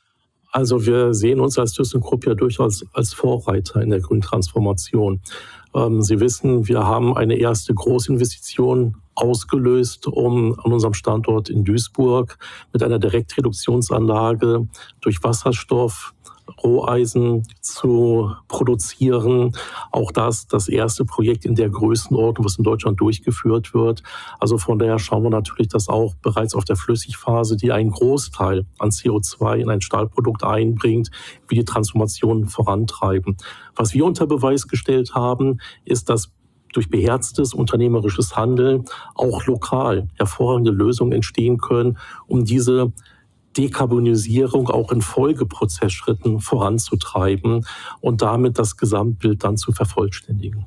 Also wir sehen uns als ThyssenKrupp ja durchaus als Vorreiter in der grünen Transformation. Sie wissen, wir haben eine erste Großinvestition ausgelöst, um an unserem Standort in Duisburg mit einer Direktreduktionsanlage durch Wasserstoff Roheisen zu produzieren. Auch das erste Projekt in der Größenordnung, was in Deutschland durchgeführt wird. Also von daher schauen wir natürlich, dass auch bereits auf der Flüssigphase, die einen Großteil an CO2 in ein Stahlprodukt einbringt, wie die Transformation vorantreiben. Was wir unter Beweis gestellt haben, ist, dass durch beherztes unternehmerisches Handeln auch lokal hervorragende Lösungen entstehen können, um diese Dekarbonisierung auch in Folgeprozessschritten voranzutreiben und damit das Gesamtbild dann zu vervollständigen.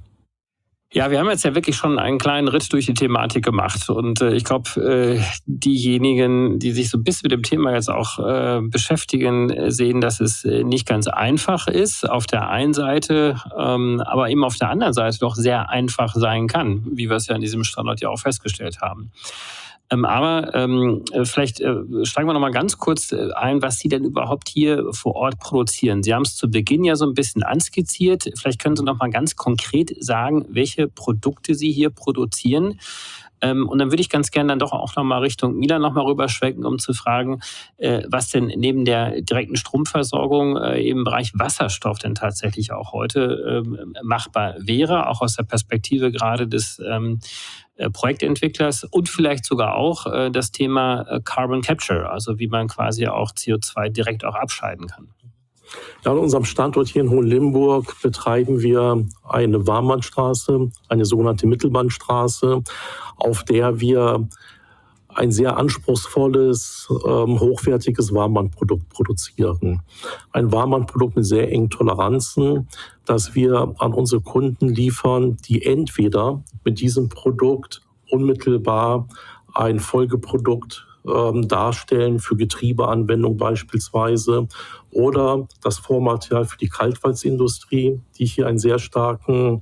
Ja, wir haben jetzt ja wirklich schon einen kleinen Ritt durch die Thematik gemacht und ich glaube, diejenigen, die sich so ein bisschen mit dem Thema jetzt auch beschäftigen, sehen, dass es nicht ganz einfach ist auf der einen Seite, aber eben auf der anderen Seite doch sehr einfach sein kann, wie wir es ja an diesem Standort ja auch festgestellt haben. Vielleicht steigen wir noch mal ganz kurz ein, was Sie denn überhaupt hier vor Ort produzieren. Sie haben es zu Beginn ja so ein bisschen anskizziert. Vielleicht können Sie noch mal ganz konkret sagen, welche Produkte Sie hier produzieren. Und dann würde ich ganz gerne dann doch auch noch mal Richtung Milan noch mal rüberschwenken, um zu fragen, was denn neben der direkten Stromversorgung im Bereich Wasserstoff denn tatsächlich auch heute machbar wäre, auch aus der Perspektive gerade des Projektentwicklers und vielleicht sogar auch das Thema Carbon Capture, also wie man quasi auch CO2 direkt auch abscheiden kann. Ja, an unserem Standort hier in Hohenlimburg betreiben wir eine Warmbandstraße, eine sogenannte Mittelbandstraße, auf der wir ein sehr anspruchsvolles, hochwertiges Warmbandprodukt produzieren. Ein Warmbandprodukt mit sehr engen Toleranzen, das wir an unsere Kunden liefern, die entweder mit diesem Produkt unmittelbar ein Folgeprodukt darstellen für Getriebeanwendung beispielsweise oder das Vormaterial für die Kaltwalzindustrie, die hier einen sehr starken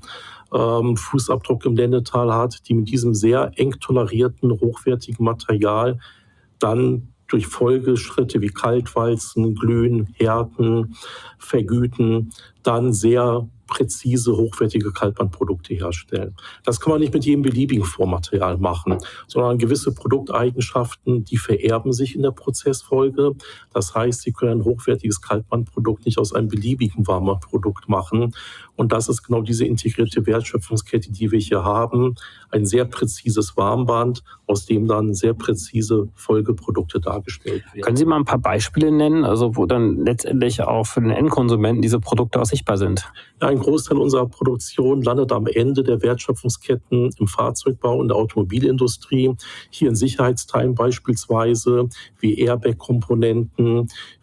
Fußabdruck im Lennetal hat, die mit diesem sehr eng tolerierten, hochwertigen Material dann durch Folgeschritte wie Kaltwalzen, Glühen, Härten, Vergüten dann sehr präzise, hochwertige Kaltbandprodukte herstellen. Das kann man nicht mit jedem beliebigen Vormaterial machen, sondern gewisse Produkteigenschaften, die vererben sich in der Prozessfolge. Das heißt, Sie können ein hochwertiges Kaltbandprodukt nicht aus einem beliebigen Warmbandprodukt machen. Und das ist genau diese integrierte Wertschöpfungskette, die wir hier haben. Ein sehr präzises Warmband, aus dem dann sehr präzise Folgeprodukte dargestellt werden. Können Sie mal ein paar Beispiele nennen, also wo dann letztendlich auch für den Endkonsumenten diese Produkte auch sichtbar sind? Ja, ein Großteil unserer Produktion landet am Ende der Wertschöpfungsketten im Fahrzeugbau und der Automobilindustrie. Hier in Sicherheitsteilen beispielsweise, wie Airbag-Komponenten,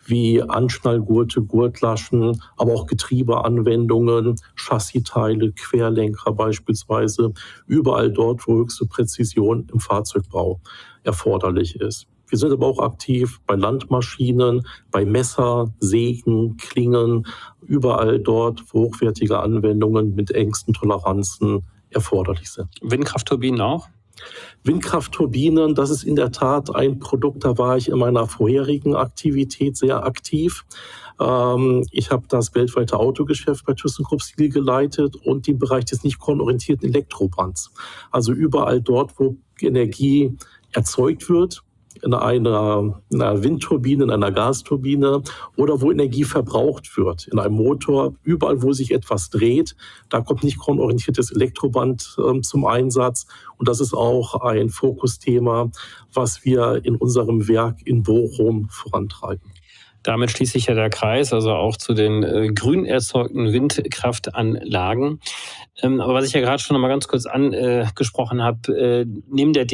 wie Anschnallgurte, Gurtlaschen, aber auch Getriebeanwendungen, Chassiteile, Querlenker beispielsweise, überall dort, wo höchste Präzision im Fahrzeugbau erforderlich ist. Wir sind aber auch aktiv bei Landmaschinen, bei Messer, Sägen, Klingen, überall dort, wo hochwertige Anwendungen mit engsten Toleranzen erforderlich sind. Windkraftturbinen auch? Windkraftturbinen, das ist in der Tat ein Produkt, da war ich in meiner vorherigen Aktivität sehr aktiv. Ich habe das weltweite Autogeschäft bei ThyssenKrupp Steel geleitet und den Bereich des nicht kornorientierten Elektrobands. Also überall dort, wo Energie erzeugt wird, in einer Windturbine, in einer Gasturbine oder wo Energie verbraucht wird, in einem Motor, überall wo sich etwas dreht, da kommt nicht kornorientiertes Elektroband zum Einsatz. Und das ist auch ein Fokusthema, was wir in unserem Werk in Bochum vorantreiben. Damit schließt sich ja der Kreis, also auch zu den grün erzeugten Windkraftanlagen. Aber was ich ja gerade schon noch mal ganz kurz angesprochen habe, neben der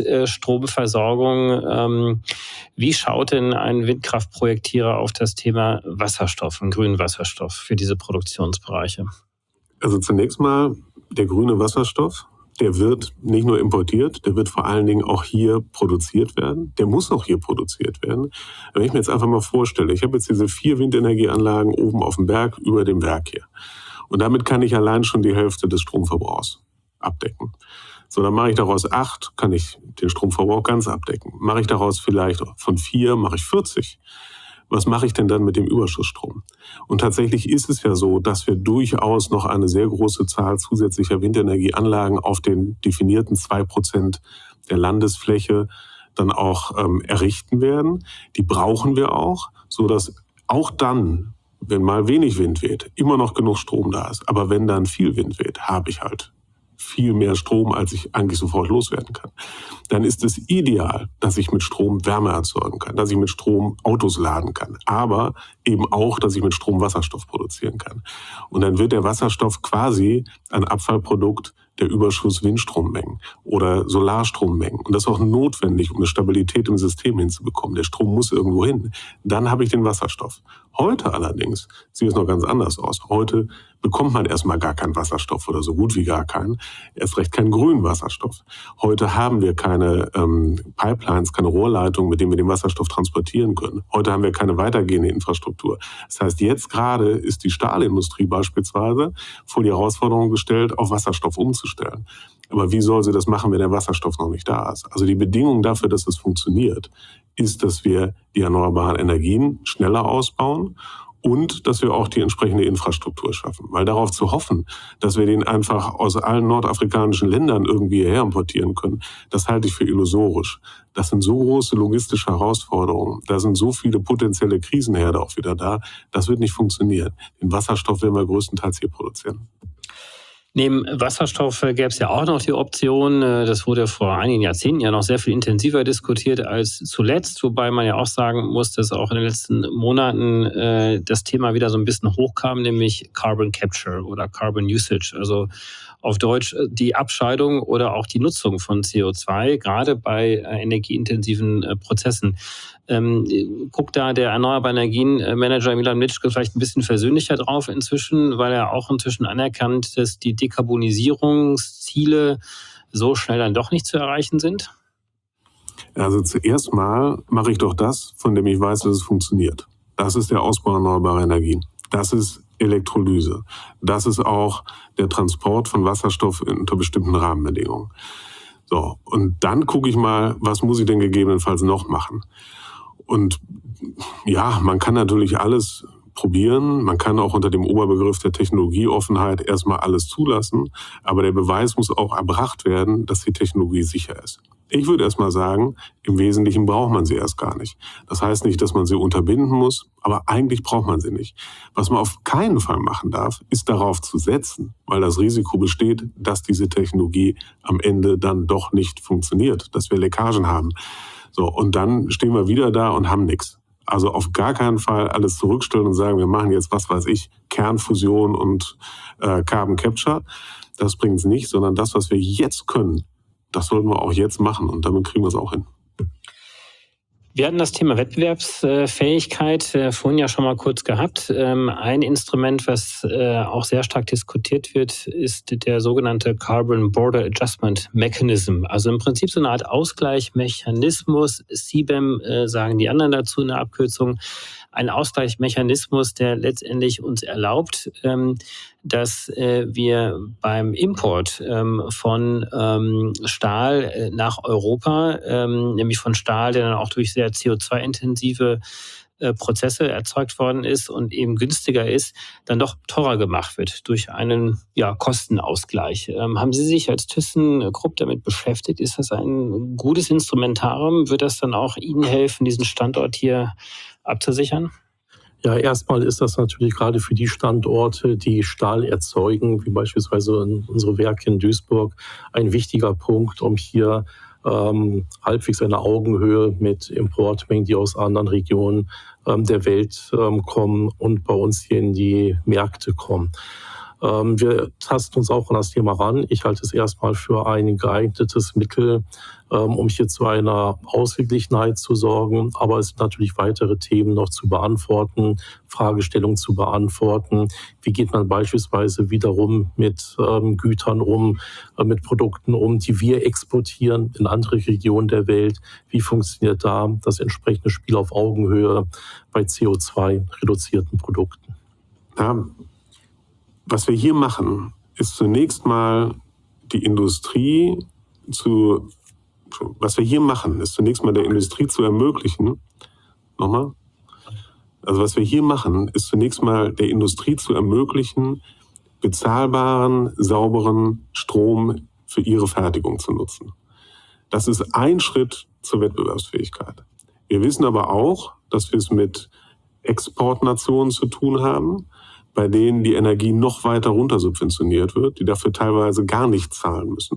Direktstromversorgung, wie schaut denn ein Windkraftprojektierer auf das Thema Wasserstoff, einen grünen Wasserstoff für diese Produktionsbereiche? Also zunächst mal der grüne Wasserstoff. Der wird nicht nur importiert, der wird vor allen Dingen auch hier produziert werden. Der muss auch hier produziert werden. Wenn ich mir jetzt einfach mal vorstelle, ich habe jetzt diese 4 Windenergieanlagen oben auf dem Berg über dem Werk hier. Und damit kann ich allein schon die Hälfte des Stromverbrauchs abdecken. So, dann mache ich daraus 8, kann ich den Stromverbrauch ganz abdecken. Mache ich daraus vielleicht von 4, mache ich 40. Was mache ich denn dann mit dem Überschussstrom? Und tatsächlich ist es ja so, dass wir durchaus noch eine sehr große Zahl zusätzlicher Windenergieanlagen auf den definierten 2% der Landesfläche dann auch errichten werden. Die brauchen wir auch, sodass auch dann, wenn mal wenig Wind weht, immer noch genug Strom da ist. Aber wenn dann viel Wind weht, habe ich halt viel mehr Strom, als ich eigentlich sofort loswerden kann. Dann ist es ideal, dass ich mit Strom Wärme erzeugen kann, dass ich mit Strom Autos laden kann, aber eben auch, dass ich mit Strom Wasserstoff produzieren kann. Und dann wird der Wasserstoff quasi ein Abfallprodukt der Überschuss-Windstrommengen oder Solarstrommengen. Und das ist auch notwendig, um eine Stabilität im System hinzubekommen. Der Strom muss irgendwo hin. Dann habe ich den Wasserstoff. Heute allerdings sieht es noch ganz anders aus. Heute bekommt man erstmal gar keinen Wasserstoff oder so gut wie gar keinen. Erst recht keinen grünen Wasserstoff. Heute haben wir keine Pipelines, keine Rohrleitungen, mit denen wir den Wasserstoff transportieren können. Heute haben wir keine weitergehende Infrastruktur. Das heißt, jetzt gerade ist die Stahlindustrie beispielsweise vor die Herausforderung gestellt, auf Wasserstoff umzustellen. Aber wie soll sie das machen, wenn der Wasserstoff noch nicht da ist? Also die Bedingung dafür, dass es funktioniert, ist, dass wir die erneuerbaren Energien schneller ausbauen und dass wir auch die entsprechende Infrastruktur schaffen. Weil darauf zu hoffen, dass wir den einfach aus allen nordafrikanischen Ländern irgendwie hierher importieren können, das halte ich für illusorisch. Das sind so große logistische Herausforderungen, da sind so viele potenzielle Krisenherde auch wieder da, das wird nicht funktionieren. Den Wasserstoff werden wir größtenteils hier produzieren. Neben Wasserstoff gäbe es ja auch noch die Option, das wurde vor einigen Jahrzehnten ja noch sehr viel intensiver diskutiert als zuletzt, wobei man ja auch sagen muss, dass auch in den letzten Monaten das Thema wieder so ein bisschen hochkam, nämlich Carbon Capture oder Carbon Usage, also auf Deutsch die Abscheidung oder auch die Nutzung von CO2, gerade bei energieintensiven Prozessen. Guckt da der Erneuerbare Energien Manager Milan Mitschke vielleicht ein bisschen versöhnlicher drauf inzwischen, weil er auch inzwischen anerkannt, dass die Dekarbonisierungsziele so schnell dann doch nicht zu erreichen sind? Also zuerst mal mache ich doch das, von dem ich weiß, dass es funktioniert. Das ist der Ausbau erneuerbarer Energien. Das ist Elektrolyse. Das ist auch der Transport von Wasserstoff unter bestimmten Rahmenbedingungen. So, und dann gucke ich mal, was muss ich denn gegebenenfalls noch machen? Und ja, man kann natürlich alles probieren. Man kann auch unter dem Oberbegriff der Technologieoffenheit erstmal alles zulassen. Aber der Beweis muss auch erbracht werden, dass die Technologie sicher ist. Ich würde erstmal sagen, im Wesentlichen braucht man sie erst gar nicht. Das heißt nicht, dass man sie unterbinden muss, aber eigentlich braucht man sie nicht. Was man auf keinen Fall machen darf, ist darauf zu setzen, weil das Risiko besteht, dass diese Technologie am Ende dann doch nicht funktioniert, dass wir Leckagen haben. So, und dann stehen wir wieder da und haben nichts. Also auf gar keinen Fall alles zurückstellen und sagen, wir machen jetzt, was weiß ich, Kernfusion und Carbon Capture. Das bringt es nicht, sondern das, was wir jetzt können, das sollten wir auch jetzt machen und damit kriegen wir es auch hin. Wir hatten das Thema Wettbewerbsfähigkeit vorhin ja schon mal kurz gehabt. Ein Instrument, was auch sehr stark diskutiert wird, ist der sogenannte Carbon Border Adjustment Mechanism. Also im Prinzip so eine Art Ausgleichsmechanismus. CBAM sagen die anderen dazu in der Abkürzung. Ein Ausgleichsmechanismus, der letztendlich uns erlaubt, dass wir beim Import von Stahl nach Europa, nämlich von Stahl, der dann auch durch sehr CO2-intensive Prozesse erzeugt worden ist und eben günstiger ist, dann doch teurer gemacht wird durch einen Kostenausgleich. Haben Sie sich als ThyssenKrupp damit beschäftigt? Ist das ein gutes Instrumentarium? Wird das dann auch Ihnen helfen, diesen Standort hier abzusichern? Ja, erstmal ist das natürlich gerade für die Standorte, die Stahl erzeugen, wie beispielsweise unsere Werke in Duisburg, ein wichtiger Punkt, um hier halbwegs eine Augenhöhe mit Importmengen, die aus anderen Regionen der Welt kommen und bei uns hier in die Märkte kommen. Wir tasten uns auch an das Thema ran. Ich halte es erstmal für ein geeignetes Mittel, um hier zu einer Ausgeglichenheit zu sorgen. Aber es sind natürlich weitere Themen noch zu beantworten, Fragestellungen zu beantworten. Wie geht man beispielsweise wiederum mit Gütern um, mit Produkten um, die wir exportieren in andere Regionen der Welt? Wie funktioniert da das entsprechende Spiel auf Augenhöhe bei CO2-reduzierten Produkten? Ja. Was wir hier machen, ist zunächst mal der Industrie zu ermöglichen, bezahlbaren, sauberen Strom für ihre Fertigung zu nutzen. Das ist ein Schritt zur Wettbewerbsfähigkeit. Wir wissen aber auch, dass wir es mit Exportnationen zu tun haben, bei denen die Energie noch weiter runter subventioniert wird, die dafür teilweise gar nichts zahlen müssen.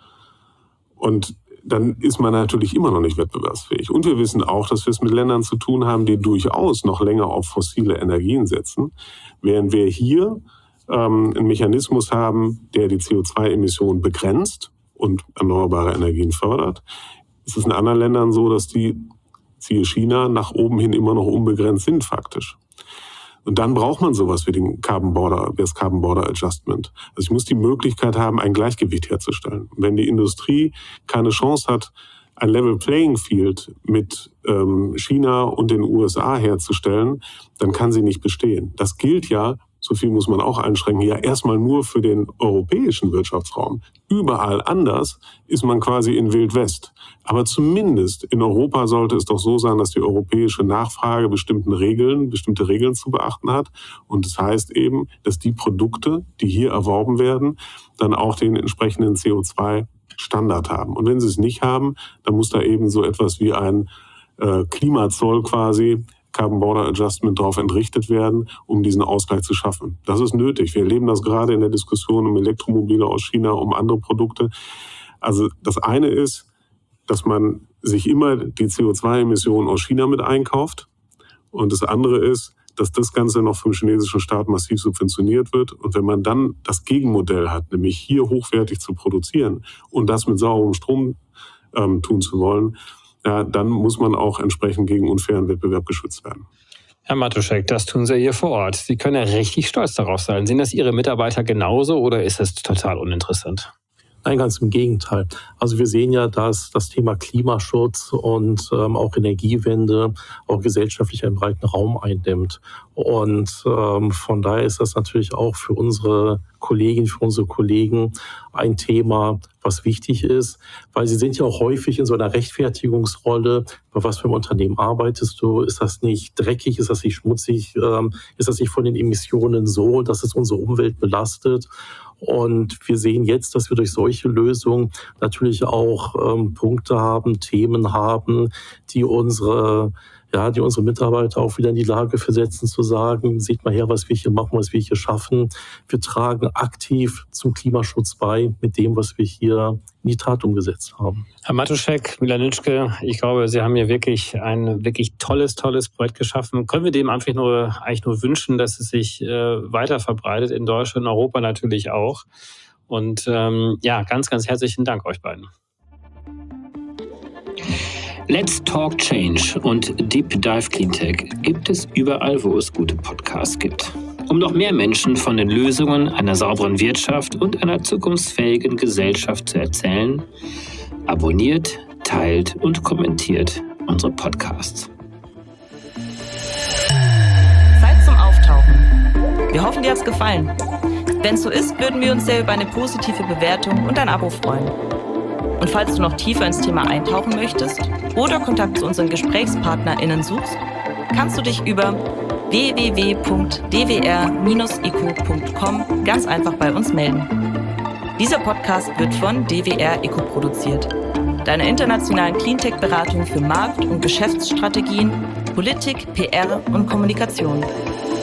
Und dann ist man natürlich immer noch nicht wettbewerbsfähig. Und wir wissen auch, dass wir es mit Ländern zu tun haben, die durchaus noch länger auf fossile Energien setzen, während wir hier einen Mechanismus haben, der die CO2-Emissionen begrenzt und erneuerbare Energien fördert. Es ist in anderen Ländern so, dass die, siehe China, nach oben hin immer noch unbegrenzt sind faktisch. Und dann braucht man sowas wie das Carbon Border Adjustment. Also ich muss die Möglichkeit haben, ein Gleichgewicht herzustellen. Wenn die Industrie keine Chance hat, ein Level Playing Field mit China und den USA herzustellen, dann kann sie nicht bestehen. Das gilt ja, so viel muss man auch einschränken, ja erstmal nur für den europäischen Wirtschaftsraum. Überall anders ist man quasi in Wild West. Aber zumindest in Europa sollte es doch so sein, dass die europäische Nachfrage bestimmte Regeln zu beachten hat. Und das heißt eben, dass die Produkte, die hier erworben werden, dann auch den entsprechenden CO2-Standard haben. Und wenn sie es nicht haben, dann muss da eben so etwas wie ein Klimazoll quasi, Carbon Border Adjustment, darauf entrichtet werden, um diesen Ausgleich zu schaffen. Das ist nötig. Wir erleben das gerade in der Diskussion um Elektromobile aus China, um andere Produkte. Also das eine ist, dass man sich immer die CO2-Emissionen aus China mit einkauft. Und das andere ist, dass das Ganze noch vom chinesischen Staat massiv subventioniert wird. Und wenn man dann das Gegenmodell hat, nämlich hier hochwertig zu produzieren und das mit sauberem Strom tun zu wollen, ja, dann muss man auch entsprechend gegen unfairen Wettbewerb geschützt werden. Herr Matuschek, das tun Sie hier vor Ort. Sie können ja richtig stolz darauf sein. Sind das Ihre Mitarbeiter genauso oder ist das total uninteressant? Nein, ganz im Gegenteil. Also wir sehen ja, dass das Thema Klimaschutz und auch Energiewende auch gesellschaftlich einen breiten Raum einnimmt. Und von daher ist das natürlich auch für unsere Kolleginnen, für unsere Kollegen ein Thema, was wichtig ist, weil sie sind ja auch häufig in so einer Rechtfertigungsrolle. Bei was für einem Unternehmen arbeitest du? Ist das nicht dreckig? Ist das nicht schmutzig? Ist das nicht von den Emissionen so, dass es unsere Umwelt belastet? Und wir sehen jetzt, dass wir durch solche Lösungen natürlich auch Punkte haben, Themen haben, die unsere Mitarbeiter auch wieder in die Lage versetzen zu sagen, seht mal her, was wir hier machen, was wir hier schaffen. Wir tragen aktiv zum Klimaschutz bei mit dem, was wir hier in die Tat umgesetzt haben. Herr Matuschek, Milanitschke, ich glaube, Sie haben hier wirklich ein tolles Projekt geschaffen. Können wir dem eigentlich nur wünschen, dass es sich weiter verbreitet in Deutschland, in Europa natürlich auch. Und ganz, ganz herzlichen Dank euch beiden. Let's Talk Change und Deep Dive Cleantech gibt es überall, wo es gute Podcasts gibt. Um noch mehr Menschen von den Lösungen einer sauberen Wirtschaft und einer zukunftsfähigen Gesellschaft zu erzählen, abonniert, teilt und kommentiert unsere Podcasts. Zeit zum Auftauchen. Wir hoffen, dir hat's gefallen. Wenn es so ist, würden wir uns sehr über eine positive Bewertung und ein Abo freuen. Und falls du noch tiefer ins Thema eintauchen möchtest oder Kontakt zu unseren GesprächspartnerInnen suchst, kannst du dich über www.dwr-eco.com ganz einfach bei uns melden. Dieser Podcast wird von DWR Eco produziert, deiner internationalen Cleantech-Beratung für Markt- und Geschäftsstrategien, Politik, PR und Kommunikation.